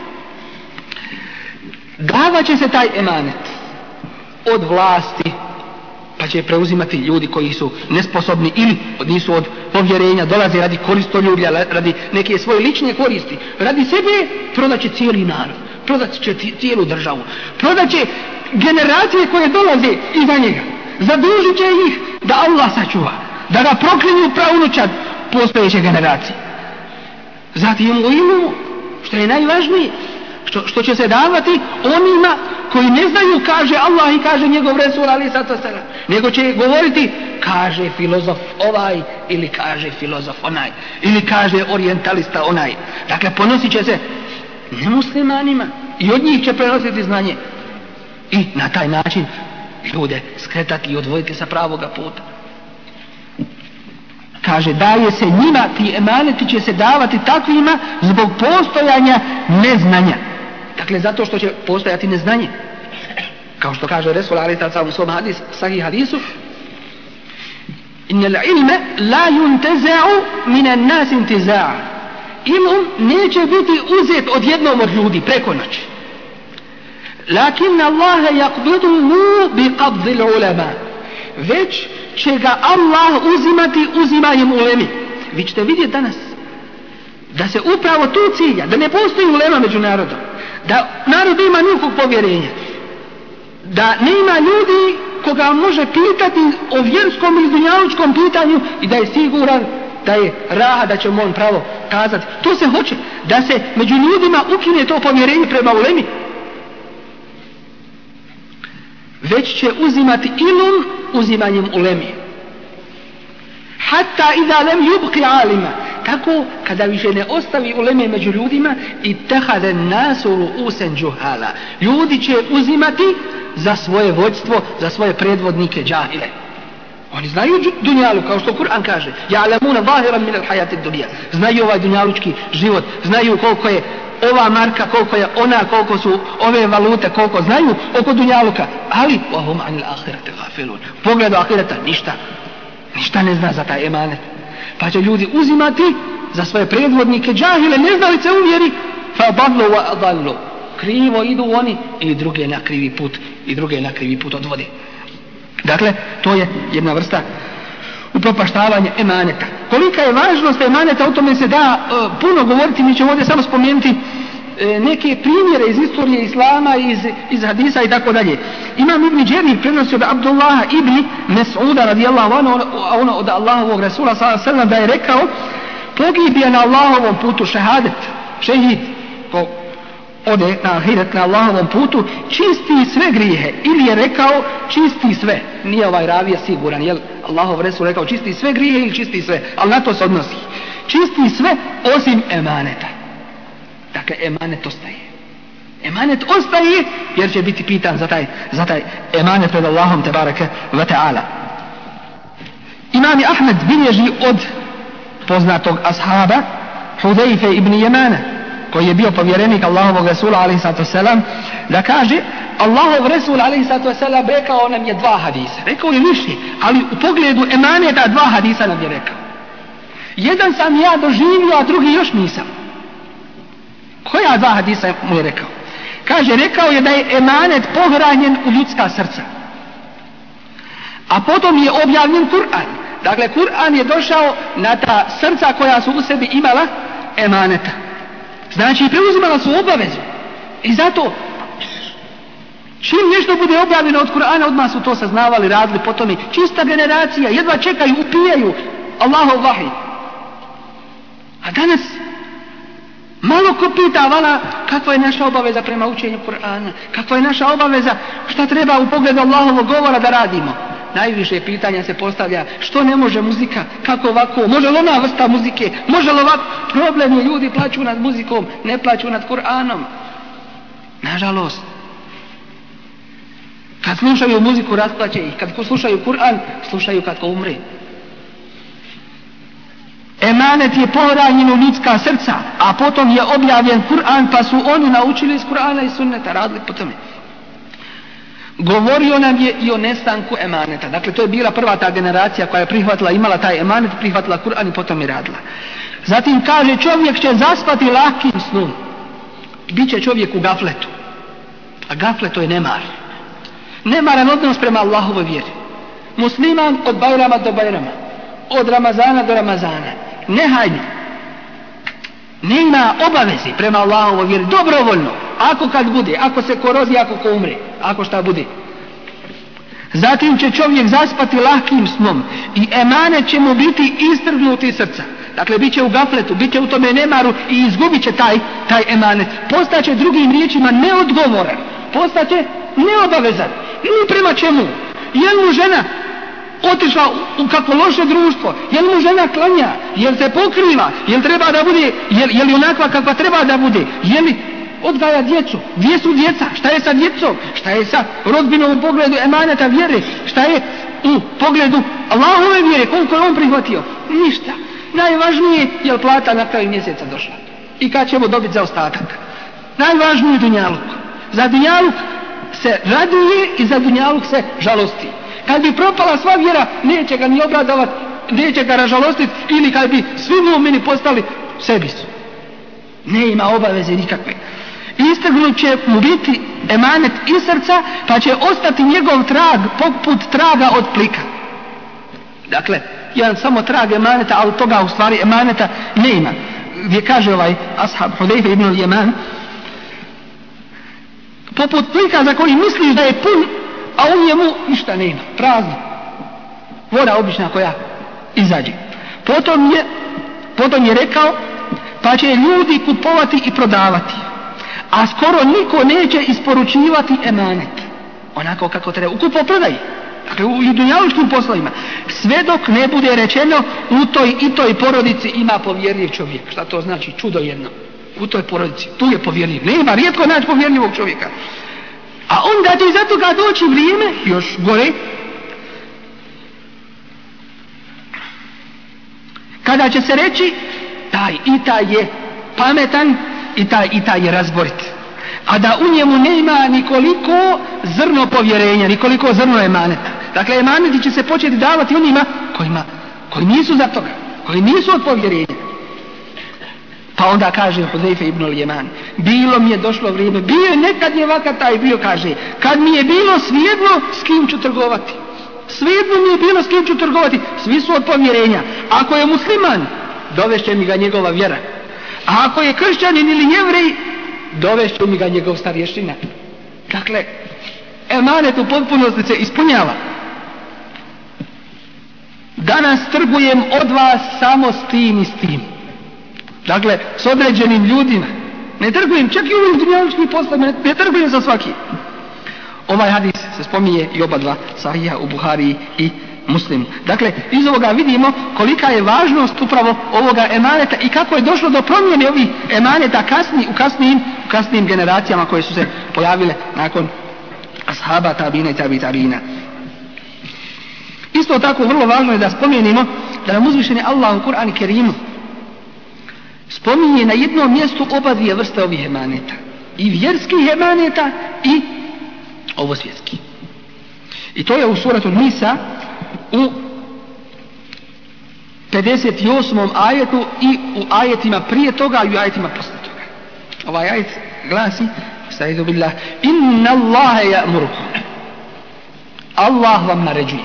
davat će se taj emanet od vlasti, pa će preuzimati ljudi koji su nesposobni ili nisu od povjerenja, dolaze radi koristoljublja, radi neke svoje lične koristi, radi sebe prodat će cijeli narod, prodat će cijelu državu, prodat će generacije koje dolaze iza njega, zadužit će ih da Allah sačuva, da ga proklinju praunučad postojeće generacije. Zatim u ilmu, što je najvažnije, što će se davati onima koji ne znaju kaže Allah i kaže njegov Resul alejhi salatu vesselam, nego će govoriti kaže filozof ovaj ili kaže filozof onaj ili kaže orijentalista onaj. Dakle, ponosit će se nemuslimanima i od njih će prenositi znanje i na taj način ljude skretati i odvojiti sa pravoga puta. Kaže, daje se njima, ti emaneti će se davati takvima zbog postojanja neznanja. Dakle, zato što će postojati neznanje. Kao što kaže Resul alejhi salatu vesselam u svom sahih hadisu: Innal ilme la yuntaza'u minan nas intiza'a. Ilm neće biti uzet od jednom od ljudi preko noći. Lakin Allah yaqbiduhu bi qabdil ulama. Već će ga Allah uzimati uzimanjem ulemi. Vi ćete vidjeti danas da se upravo tu cilja, da ne postoji ulema među narodom, da narod ima nikog povjerenja, da nema ljudi koga može pitati o vjerskom ili dunjalučkom pitanju i da je siguran da je raha, da će mu on pravo kazati. To se hoće, da se među ljudima ukine to povjerenje prema ulemi. Već će uzimati ilum uzimanjem ulemi. Hatta idha lam yubqi alima. Tako kada više ne ostavi uleme među ljudima, ittakhadha an-nasu ru'usan juhala. Ljudi će uzimati za svoje vođstvo, za svoje predvodnike džahile. Oni znaju dunjalu, kao što Kur'an kaže: Ja'lamuna zahiran min al-hayati ad-dunya. Znaju ovaj dunjalučki život, znaju koliko je ova marka, koliko je ona, koliko su ove valute, koliko znaju oko dunjaluka, ali wa hum anil akhirati ghafilun. Pogledu ahireta ništa ne zna za taj emanet. Pa će ljudi uzimati za svoje predvodnike džahile, neznalice u vjeri, fa dallu wa adallu. Krivo idu oni i druge na krivi put odvode. Dakle, to je jedna vrsta upropaštavanja emaneta. Kolika je važnost emaneta, o tome se da puno govoriti. Mi ćemo ovdje samo spomenuti neke primjere iz istorije islama, iz hadisa i tako dalje. Imam Ibn Đerir prenosi od Abdullaha ibn Mes'uda radijallahu anhu od Allahovog Resula sallallahu alejhi ve sellem da je rekao: pogibije na Allahovom putu šehadet, šehid ko ode na ahiret na Allahovom putu, čisti sve grijehe, ili je rekao čisti sve. Nije ovaj ravija siguran, jel Allahov Resul rekao čisti sve grijehe ili čisti sve, ali na to se odnosi. Čisti sve osim emaneta. Dakle, emanet ostaje. Emanet ostaje jer će biti pitan za taj emanet pred Allahom tebareke ve ta'ala. Imam Ahmed bilježi od poznatog ashaba Hudejfe ibn Jemana, koji je bio povjerenik Allahovog Resula alejhi salatu vesselam, da kaže: Allahov Resul alejhi salatu vesselam rekao nam je dva hadisa. Rekao je više, ali u pogledu emaneta dva hadisa nam je rekao. Jedan sam ja doživio, a drugi još nisam. Koja dva hadisa mu je rekao? Kaže, rekao je da je emanet pohranjen u ljudska srca. A potom je objavljen Kur'an. Dakle, Kur'an je došao na ta srca koja su u sebi imala emaneta. Znači, preuzimala su obavezu I zato čim nešto bude objavljeno od Kur'ana, odmah su to saznavali, radili po tome. Čista generacija, jedva čekaju, upijaju Allahov vahij. A danas malo ko pita, vala, kakva je naša obaveza prema učenju Kur'ana, kakva je naša obaveza, šta treba u pogledu Allahovog govora da radimo. Najviše pitanja se postavlja, što ne može muzika, kako ovako, može li ona vrsta muzike, može li ovako. Problem je, ljudi plaću nad muzikom, ne plaću nad Kur'anom. Nažalost. Kad slušaju muziku, rasplaće ih. Kad slušaju Kur'an, slušaju kad ko umre. Emanet je pohranjen u ljudska srca, a potom je objavljen Kur'an, pa su oni naučili iz Kur'ana i sunneta, radili po tome. Govorio nam je i o nestanku emaneta. Dakle, to je bila prva ta generacija koja je prihvatila, imala taj emanet, prihvatila Kur'an i potom je radila. Zatim kaže, čovjek će zaspati lahkim snom. Biće čovjek u gafletu. A gaflet to je nemar. Nemaran odnos prema Allahovoj vjeri. Musliman od Bajrama do Bajrama, od Ramazana do Ramazana, nehajni, nema obavezi prema Allahovoj vjeri, dobrovoljno, ako kad bude, ako se ko rodi, ako ko umre, ako šta bude. Zatim će čovjek zaspati lahkim snom i emanet će mu biti istrgnuti iz srca. Dakle, bit će u gafletu, bit će u tome nemaru i izgubit će taj emanet. Postaće drugim riječima neodgovoran, postaće neobavezan. Ni prema čemu. Je mu žena otišla u kako loše društvo, je li mu žena klanja, je li se pokriva, je li treba da bude, je li onakva kakva treba da bude, je li odgaja djecu, gdje su djeca, šta je sa djecom, šta je sa rodbinom u pogledu emaneta vjere, šta je u pogledu Allahove vjere, koliko je on prihvatio, ništa. Najvažnije je li plata na kraju mjeseca došla i kad ćemo dobiti za ostatak. Najvažnije je dunjaluk. Za dunjaluk se raduje i za dunjaluk se žalosti. Kad bi propala sva vjera, neće ga ni obradovati, neće ga ražalostiti, ili kad bi svi mu'mini postali sebi su. Ne ima obaveze nikakve. Istrgnut će mu biti emanet iz srca, pa će ostati njegov trag poput traga od plika. Dakle, jedan samo trag emaneta, ali toga u stvari emaneta ne ima. Gdje kaže ovaj ashab Hudejfe ibn al-Yaman, poput plika za koji misliš da je pun, a u njemu ništa nema, prazno. Voda obična koja izađe. Potom je rekao, pa će ljudi kupovati i prodavati, a skoro niko neće isporučivati emanet onako kako treba, u kupoprodaji, dakle u dunjalučkim poslovima, sve dok ne bude rečeno u toj i toj porodici ima povjerljiv čovjek. Šta to znači? Čudo jedno. U toj porodici, tu je povjerljiv. Nema rijetko naći povjerljivog čovjeka. A onda će za toga doći vrijeme, još gore, kada će se reći taj i taj je pametan i taj je razborit. A da u njemu nema nikoliko zrno povjerenja, nikoliko zrno emaneta. Dakle, emaneti će se početi davati onima koji nisu za toga, koji nisu od povjerenja. Pa onda kaže Hudejfe ibn al-Yaman, bilo mi je došlo vrijeme, bio je nekad je vakat taj bio, kaže, kad mi je bilo svejedno s kim ću trgovati. Svejedno mi je bilo s kim ću trgovati, svi su od povjerenja. Ako je musliman, dovešće mi ga njegova vjera. A ako je kršćanin ili jevrej, dovešće mi ga njegov starješina. Dakle, emanet u potpunosti se ispunjava. Danas trgujem od vas samo s tim i s tim. Dakle, s određenim ljudima. Ne trgujem, čak i u ovim dunjalučkim poslovima, ne trgujem za svaki. Ovaj hadis se spominje i oba dva sahija u Buhari i Muslimu. Dakle, iz ovoga vidimo kolika je važnost upravo ovoga emaneta i kako je došlo do promjene ovih emaneta u kasnijim generacijama koje su se pojavile nakon ashaba, tabina i tabina. Isto tako vrlo važno je da spomenimo da nam uzvišeni Allah u Kur'anu Kerimu spominje na jednom mjestu oba dvije vrste ovih emaneta. I vjerskih emaneta i ovosvjetskih. I to je u suratu Nisa u 58. ajetu i u ajetima prije toga i u ajetima poslije toga. Ovaj ajet glasi, staizu billah, inna Allahe ya'murukum, Allah vam naređuje,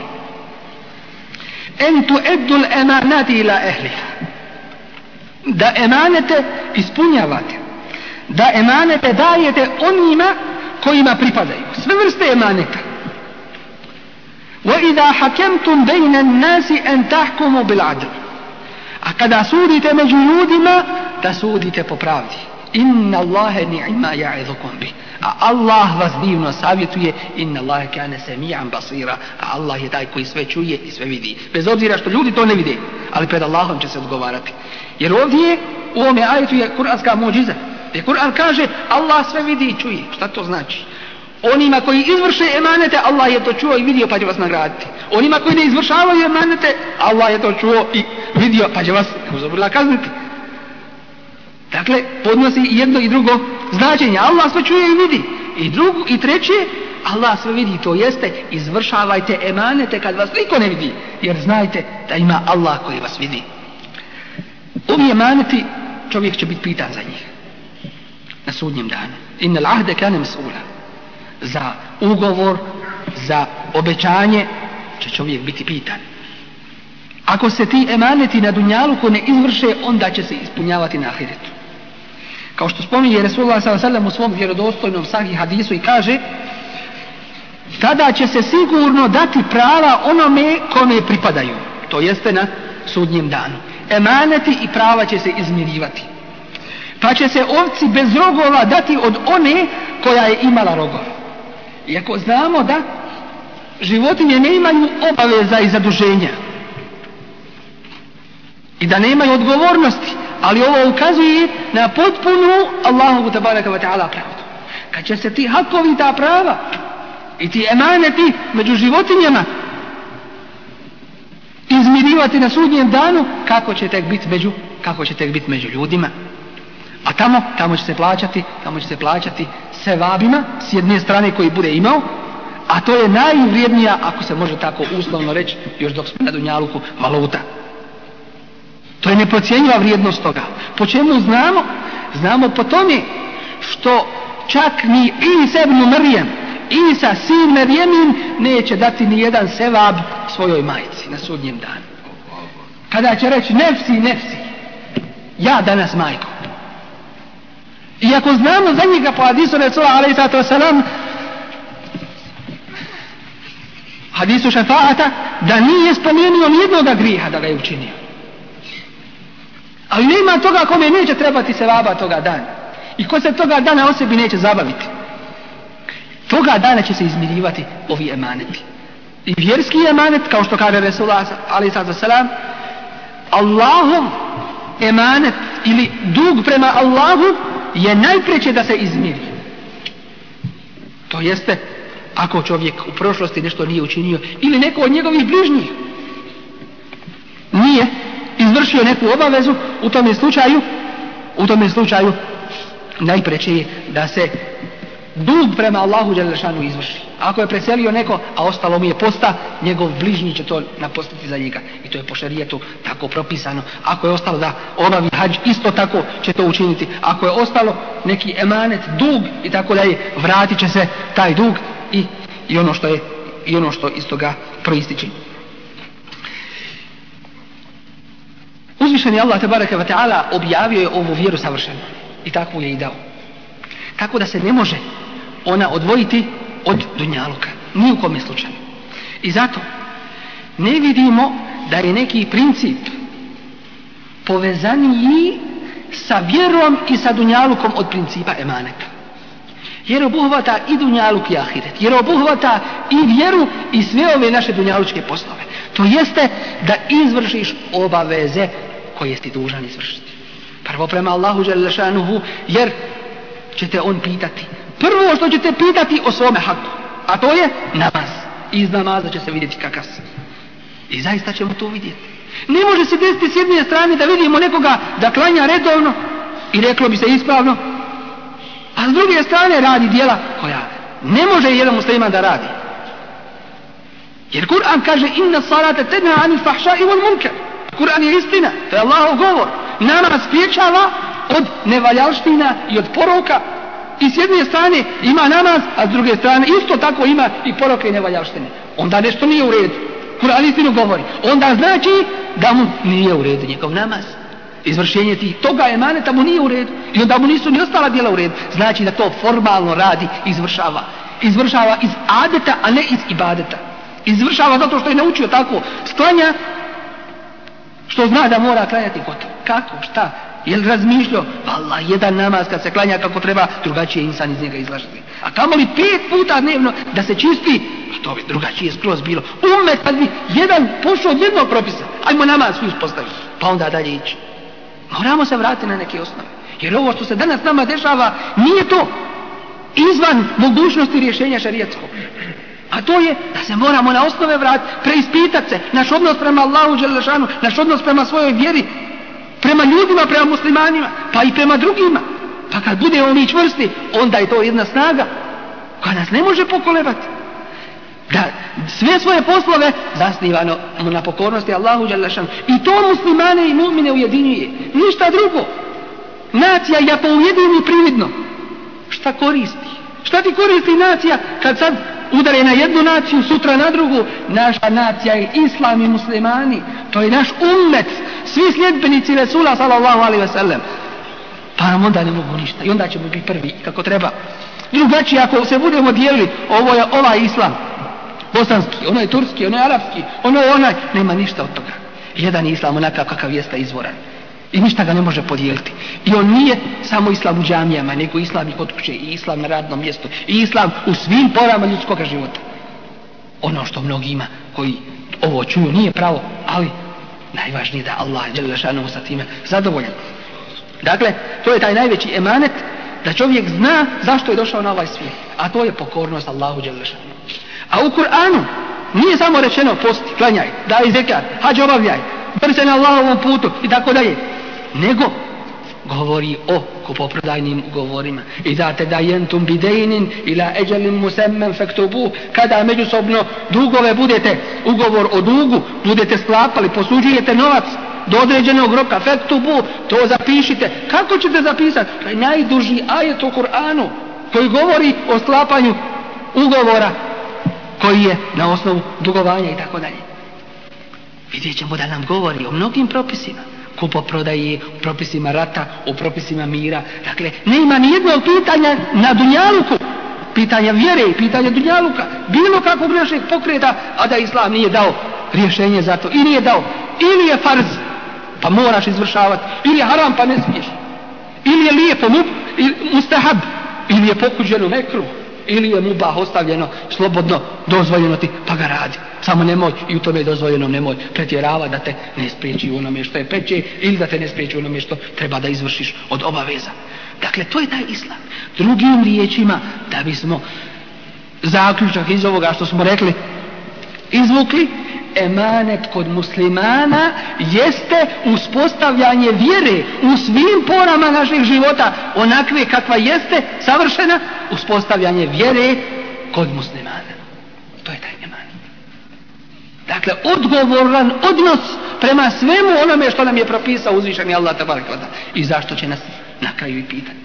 en tu'eddu l-emanati ila ehliha, da emanete ispunjavate, da emanete dajete onima kojima pripadaju. Sve vrste emaneta. وَإِذَا حَكَمْتُمْ بَيْنَ النَّاسِ أَنْ تَحْكُمُوا بِالْعَدْلِ. A kada sudite među ljudima, da sudite po pravdi. Inna Allahe ni'ma ya'idukum bih. A Allah vas divno savjetuje. Inna Allahe kane sami'an basira. A Allah je taj koji sve čuje i sve vidi. Bez obzira što ljudi to ne vide, ali pred Allahom će se odgovarati. Jer ovdje u ovome ajetu je kuranska muđiza. Jer Kur'an kaže Allah sve vidi i čuje. Šta to znači? Onima koji izvrše emanete, Allah je to čuo i vidio pa će vas nagraditi. Onima koji ne izvršavaju emanete, Allah je to čuo i vidio pa će vas kazniti. Dakle, podnosi jedno i drugo značenje. Allah sve čuje i vidi. I treće, Allah sve vidi, to jeste izvršavajte emanete kad vas niko ne vidi, jer znajte da ima Allah koji vas vidi. Ovi emaneti, čovjek će biti pitan za njih na sudnjem danu. Innal ahde kane mas'ula. Za ugovor, za obećanje će čovjek biti pitan. Ako se ti emaneti na dunjaluku ne izvrše, onda će se ispunjavati na ahiretu. Kao što spominje Resulullah s.a.v. u svom vjerodostojnom sahih hadisu i kaže, tada će se sigurno dati prava onome kome pripadaju. To jeste na sudnjem danu. Emaneti i prava će se izmirivati. Pa će se ovci bez rogova dati od one koja je imala rogove. Iako znamo da životinje ne imaju obaveza i zaduženja i da nemaju odgovornosti, ali ovo ukazuje na potpunu Allahu tebareke ve taala pravdu. Kad će se ti hakovi, ta prava i ti emaneti među životinjama izmirivati na sudnjem danu, kako će tek biti među ljudima. A tamo će se plaćati sevabima s jedne strane koji bude imao, a to je najvrijednija, ako se može tako uslovno reći, još dok smo na dunjaluku, valuta. To je neprocjenjiva vrijednost toga. Po čemu znamo? Znamo po tome što čak ni Isa ibn Marijem, Isa sin Marijemin, neće dati ni jedan sevab svojoj majci na sudnjem danu. Kada će reći nefsi, ja danas majko. Iako znamo za njega po hadisu Resula a.s. hadisu šefaata, da nije spomenuo nijednoga griha da ga je učinio. Ali nema toga kome neće trebati sevaba toga dana. I ko se toga dana o sebi neće zabaviti. Toga dana će se izmirivati ovi emaneti. I vjerski emanet, kao što kaže Resulullah a.s. Allahov emanet ili dug prema Allahu je najpreće da se izmiri. To jeste, ako čovjek u prošlosti nešto nije učinio ili neko od njegovih bližnjih nije izvršio neku obavezu, u tome slučaju najpreće je da se dug prema Allahu dželešanu izvrši. Ako je preselio neko, a ostalo mu je posta, njegov bližnji će to napostiti za njega. I to je po šerijetu tako propisano. Ako je ostalo da obavi hadž, isto tako će to učiniti. Ako je ostalo neki emanet, dug i tako dalje, vratit će se taj dug i ono što iz toga proističe. Uzvišeni Allah tebareke ve taala objavio je ovu vjeru savršenu i takvu je i dao. Tako da se ne može ona odvojiti od dunjaluka, ni u kome slučaju. I zato ne vidimo da je neki princip povezaniji sa vjerom i sa dunjalukom od principa emaneta. Jer obuhvata i dunjaluk i ahiret, jer obuhvata i vjeru i sve ove naše dunjalučke poslove. To jeste da izvršiš obaveze koje si dužan izvršiti. Prvo prema Allahu dželle šanuhu, jer ćete on pitati. Prvo što ćete pitati o svome haku, a to je namaz. I iz namaza će se vidjeti kakav si. I zaista ćemo to vidjeti. Ne može se desiti s jedne strane da vidimo nekoga da klanja redovno i reklo bi se ispravno, a s druge strane radi djela koja ne može jedan musliman da radi. Jer Kur'an kaže inna salata tenha anil fahša'i wal munkar. Kur'an je istina, to je Allahov govor. Namaz spriječava od nevaljalština i od poroka. I s jedne strane ima namaz, a s druge strane isto tako ima i poroke i nevaljalštine. Onda nešto nije u redu. Kur'an istinu govori. Onda znači da mu nije u redu njegov namaz. izvršenje toga emaneta mu nije u redu i onda mu nisu ni ostala djela u redu. Znači da to formalno radi, izvršava iz adeta, a ne iz ibadeta. Izvršava zato što je naučio tako, sklanja što zna da mora klanjati gotovo. Kako, šta? Je li razmišljao? Valjda, jedan namaz kad se klanja kako treba, drugačije insan iz njega izlazi. A kamoli 5 puta dnevno da se čisti, to bi drugačije skroz bilo. Umet kad bi jedan pošao od jednog propisa, ajmo namaz svi uspostaviti, pa onda dalje ići. Moramo se vratiti na neke osnove. Jer ovo što se danas nama dešava, nije to izvan mogućnosti rješenja šerijatskog. A to je da se moramo na osnove vratiti, preispitati se, naš odnos prema Allahu dželle šanu, naš odnos prema svojoj vjeri, prema ljudima, prema muslimanima, pa i prema drugima. Pa kad budemo mi čvrsti, onda je to jedna snaga koja nas ne može pokolebati. Da sve svoje poslove zasnivano na pokornosti Allahu dželle šanu. I to muslimane i mu'mine ujedinjuje. Ništa drugo. Nacija je ako ujedini prividno. Šta koristi? Šta ti koristi nacija kad sad udare na jednu naciju, sutra na drugu? Naša nacija je islam i muslimani. To je naš ummet. Svi sljedbenici Resula sallallahu alaihi ve sellem. Pa nam onda ne mogu ništa. I onda ćemo biti prvi kako treba. Drugačije ako se budemo dijelili, ovo je ovaj islam bosanski, ono je turski, ono je arapski, ono je onaj, nema ništa od toga. Jedan islam onakav kakav jeste izvoran. I ništa ga ne može podijeliti. I on nije samo islam u džamijama, nego islam i kod kuće, i islam na radnom mjestu, i islam u svim porama ljudskog života. Ono što mnogima koji ovo čuju nije pravo, ali najvažnije da Allah dželle šanuhu sa time zadovoljan. Dakle, to je taj najveći emanet da čovjek zna zašto je došao na ovaj svijet, a to je pokornost Allahu dželle šanuhu. A u Kur'anu nije samo rečeno posti, klanjaj, daj zekat, hadž obavljaj, bori se na Allahovom putu i tako dalje, nego govori o kupoprodajnim ugovorima. Iza tadayantum bidaynin ila ajalin musamman faktubu, kada međusobno dugove budete, ugovor o dugu budete sklapali, posuđujete novac do određenog roka, faktubu, to zapišite. Kako ćete zapisati? Taj najduži ajet u Kur'anu koji govori o sklapanju ugovora koji je na osnovu dugovanja i tako dalje. Vidjet ćemo da nam govori o mnogim propisima, kupoprodaji, o propisima rata, o propisima mira. Dakle, nema nijednog pitanja na dunjaluku, pitanja vjere i pitanja dunjaluka, bilo kakvog našeg pokreta, a da Islam nije dao rješenje za to. I nije dao, ili je farz, pa moraš izvršavati, ili je haram, pa ne smiješ, ili je lijepo mustahab, ili je pokuđeno mekruh, ili je mubah ostavljeno, slobodno, dozvoljeno ti, pa ga radi. Samo nemoj, i u tome je dozvoljeno, nemoj pretjerava da te ne spriječi u onome što je peče, ili da te ne spriječi u onome što treba da izvršiš od obaveza. Dakle, to je taj islam. Drugim riječima, da bismo zaključak iz ovoga što smo rekli izvukli, emanet kod muslimana jeste uspostavljanje vjere u svim porama naših života, onakve kakva jeste savršena, uspostavljanje vjere kod muslimana. To je taj emanet. Dakle, odgovoran odnos prema svemu onome što nam je propisao uzvišeni Allah tebareke ve teala. I zašto će nas na kraju i pitati?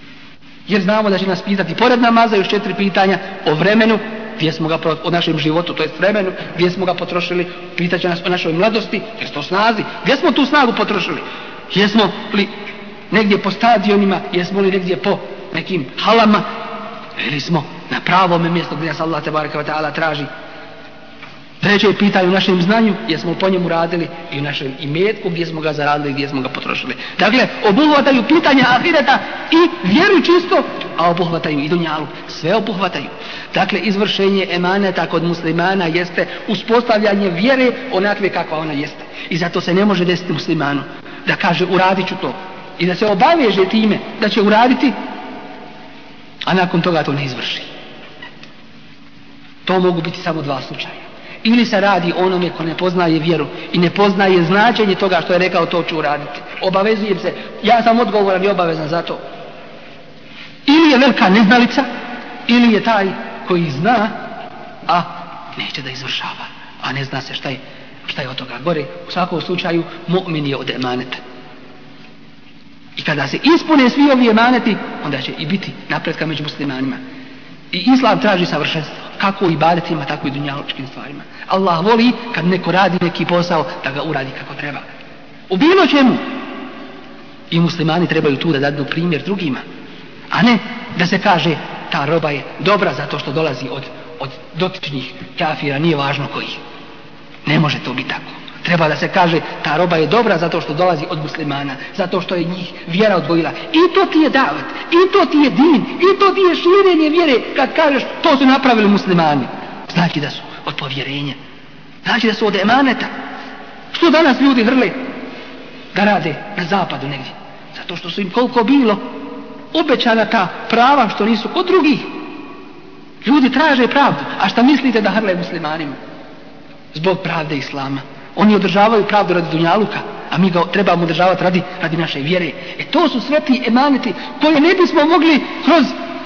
Jer znamo da će nas pitati pored namaza još 4 pitanja o vremenu, gdje smo ga o našem životu, to jest vremenu, gdje smo ga potrošili, pitaće nas o našoj mladosti, to o snazi, gdje smo tu snagu potrošili? Jesmo li negdje po stadionima, jesmo li negdje po nekim halama, ili smo na pravom mjestu gdje nas Allah tebareke ve teala traži? Treće pitanje u našem znanju, jesmo li po njemu radili, i u našem imetku, gdje smo ga zaradili, gdje smo ga potrošili. Dakle, obuhvataju pitanja ahireta i vjeru čisto, a obuhvataju i dunjalu. Sve obuhvataju. Dakle, izvršenje emaneta kod muslimana jeste uspostavljanje vjere onakve kakva ona jeste. I zato se ne može desiti muslimanu da kaže uradit ću to i da se obaveže time da će uraditi, a nakon toga to ne izvrši. To mogu biti samo 2 slučaja. Ili se radi onome ko ne poznaje vjeru i ne poznaje značenje toga što je rekao to ću uraditi. Obavezujem se, ja sam odgovoran i obavezan za to. Ili je velika neznalica, ili je taj koji zna, a neće da izvršava, a ne zna se šta je od toga gore. U svakom slučaju, mu'min je od emaneta. I kada se ispune svi ovi emaneti, onda će i biti napretka među muslimanima. I islam traži savršenstvo, kako u ibadetima, tako i dunjalučkim stvarima. Allah voli kad neko radi neki posao da ga uradi kako treba. U bilo čemu. I muslimani trebaju tu da dadu primjer drugima. A ne da se kaže ta roba je dobra zato što dolazi od dotičnih kafira, nije važno koji. Ne može to biti tako. Treba da se kaže ta roba je dobra zato što dolazi od muslimana, zato što je njih vjera odvojila. I to ti je davet, i to ti je din, i to ti je širenje vjere kad kažeš to su napravili muslimani. Znači da su od povjerenja, znači da su od emaneta. Što danas ljudi hrle da rade na zapadu negdje? Zato što su im koliko bilo obećana ta prava što nisu kod drugih. Ljudi traže pravdu. A šta mislite da hrle muslimanima? Zbog pravde islama. Oni održavaju pravdu radi dunjaluka, a mi ga trebamo održavati radi naše vjere. To su sve ti emaneti koje ne bismo mogli kroz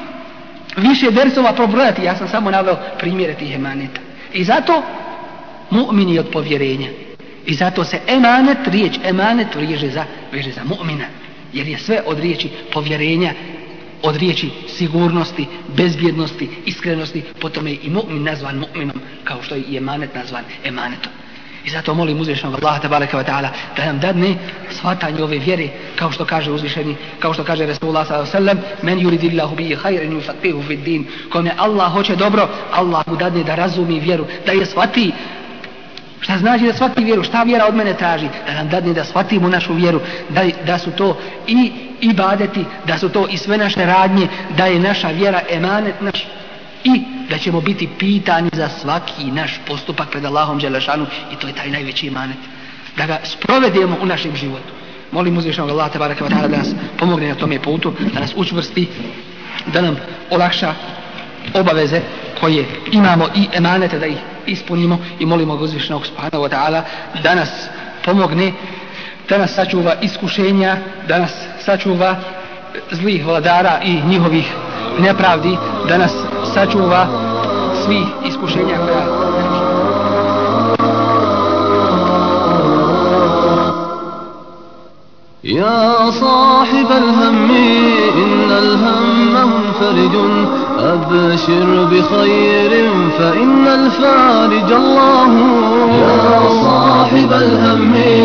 više dersova probrojati. Ja sam samo naveo primjere tih emaneta. I zato mu'min je od povjerenja. I zato se emanet, riječ emanet veže za mu'mina. Jer je sve od riječi povjerenja, od riječi sigurnosti, bezbjednosti, iskrenosti, potom je i mu'min nazvan mu'minom, kao što je i emanet nazvan emanetom. I zato molim uzvišenog Allaha tabaraka wa ta'ala da nam dadne shvatanje ove vjere, kao što kaže uzvišeni, kao što kaže Rasulullah sallallahu alejhi ve sellem: "Men yuridillahu bihi khayran yufaqihu fid din." Kome Allah hoće dobro, Allah mu dadne da razumi vjeru, da je shvati. Šta znači da shvati vjeru? Šta vjera od mene traži? Da nam dadne da shvatimo našu vjeru, da su to i ibadeti, da su to i sve naše radnje, da je naša vjera emanet naš i da ćemo biti pitani za svaki naš postupak pred Allahom dželešanu, i to je taj najveći emanet. Da ga sprovedemo u našem životu. Molim uzvišenog Allaha tebareke ve taala da nas pomogne na tome putu, da nas učvrsti, da nam olakša obaveze koje imamo i emanete da ih ispunimo, i molimo ga uzvišenog subhanahu wa ta'ala da nas pomogne, da nas sačuva iskušenja, da nas sačuva zlih vladara i njihovih nepravdi, da nas sačuva svih iskušenja koja يا صاحب الهم إن الهم منفرج أبشر بخير فإن الفارج الله. يا صاحب الهم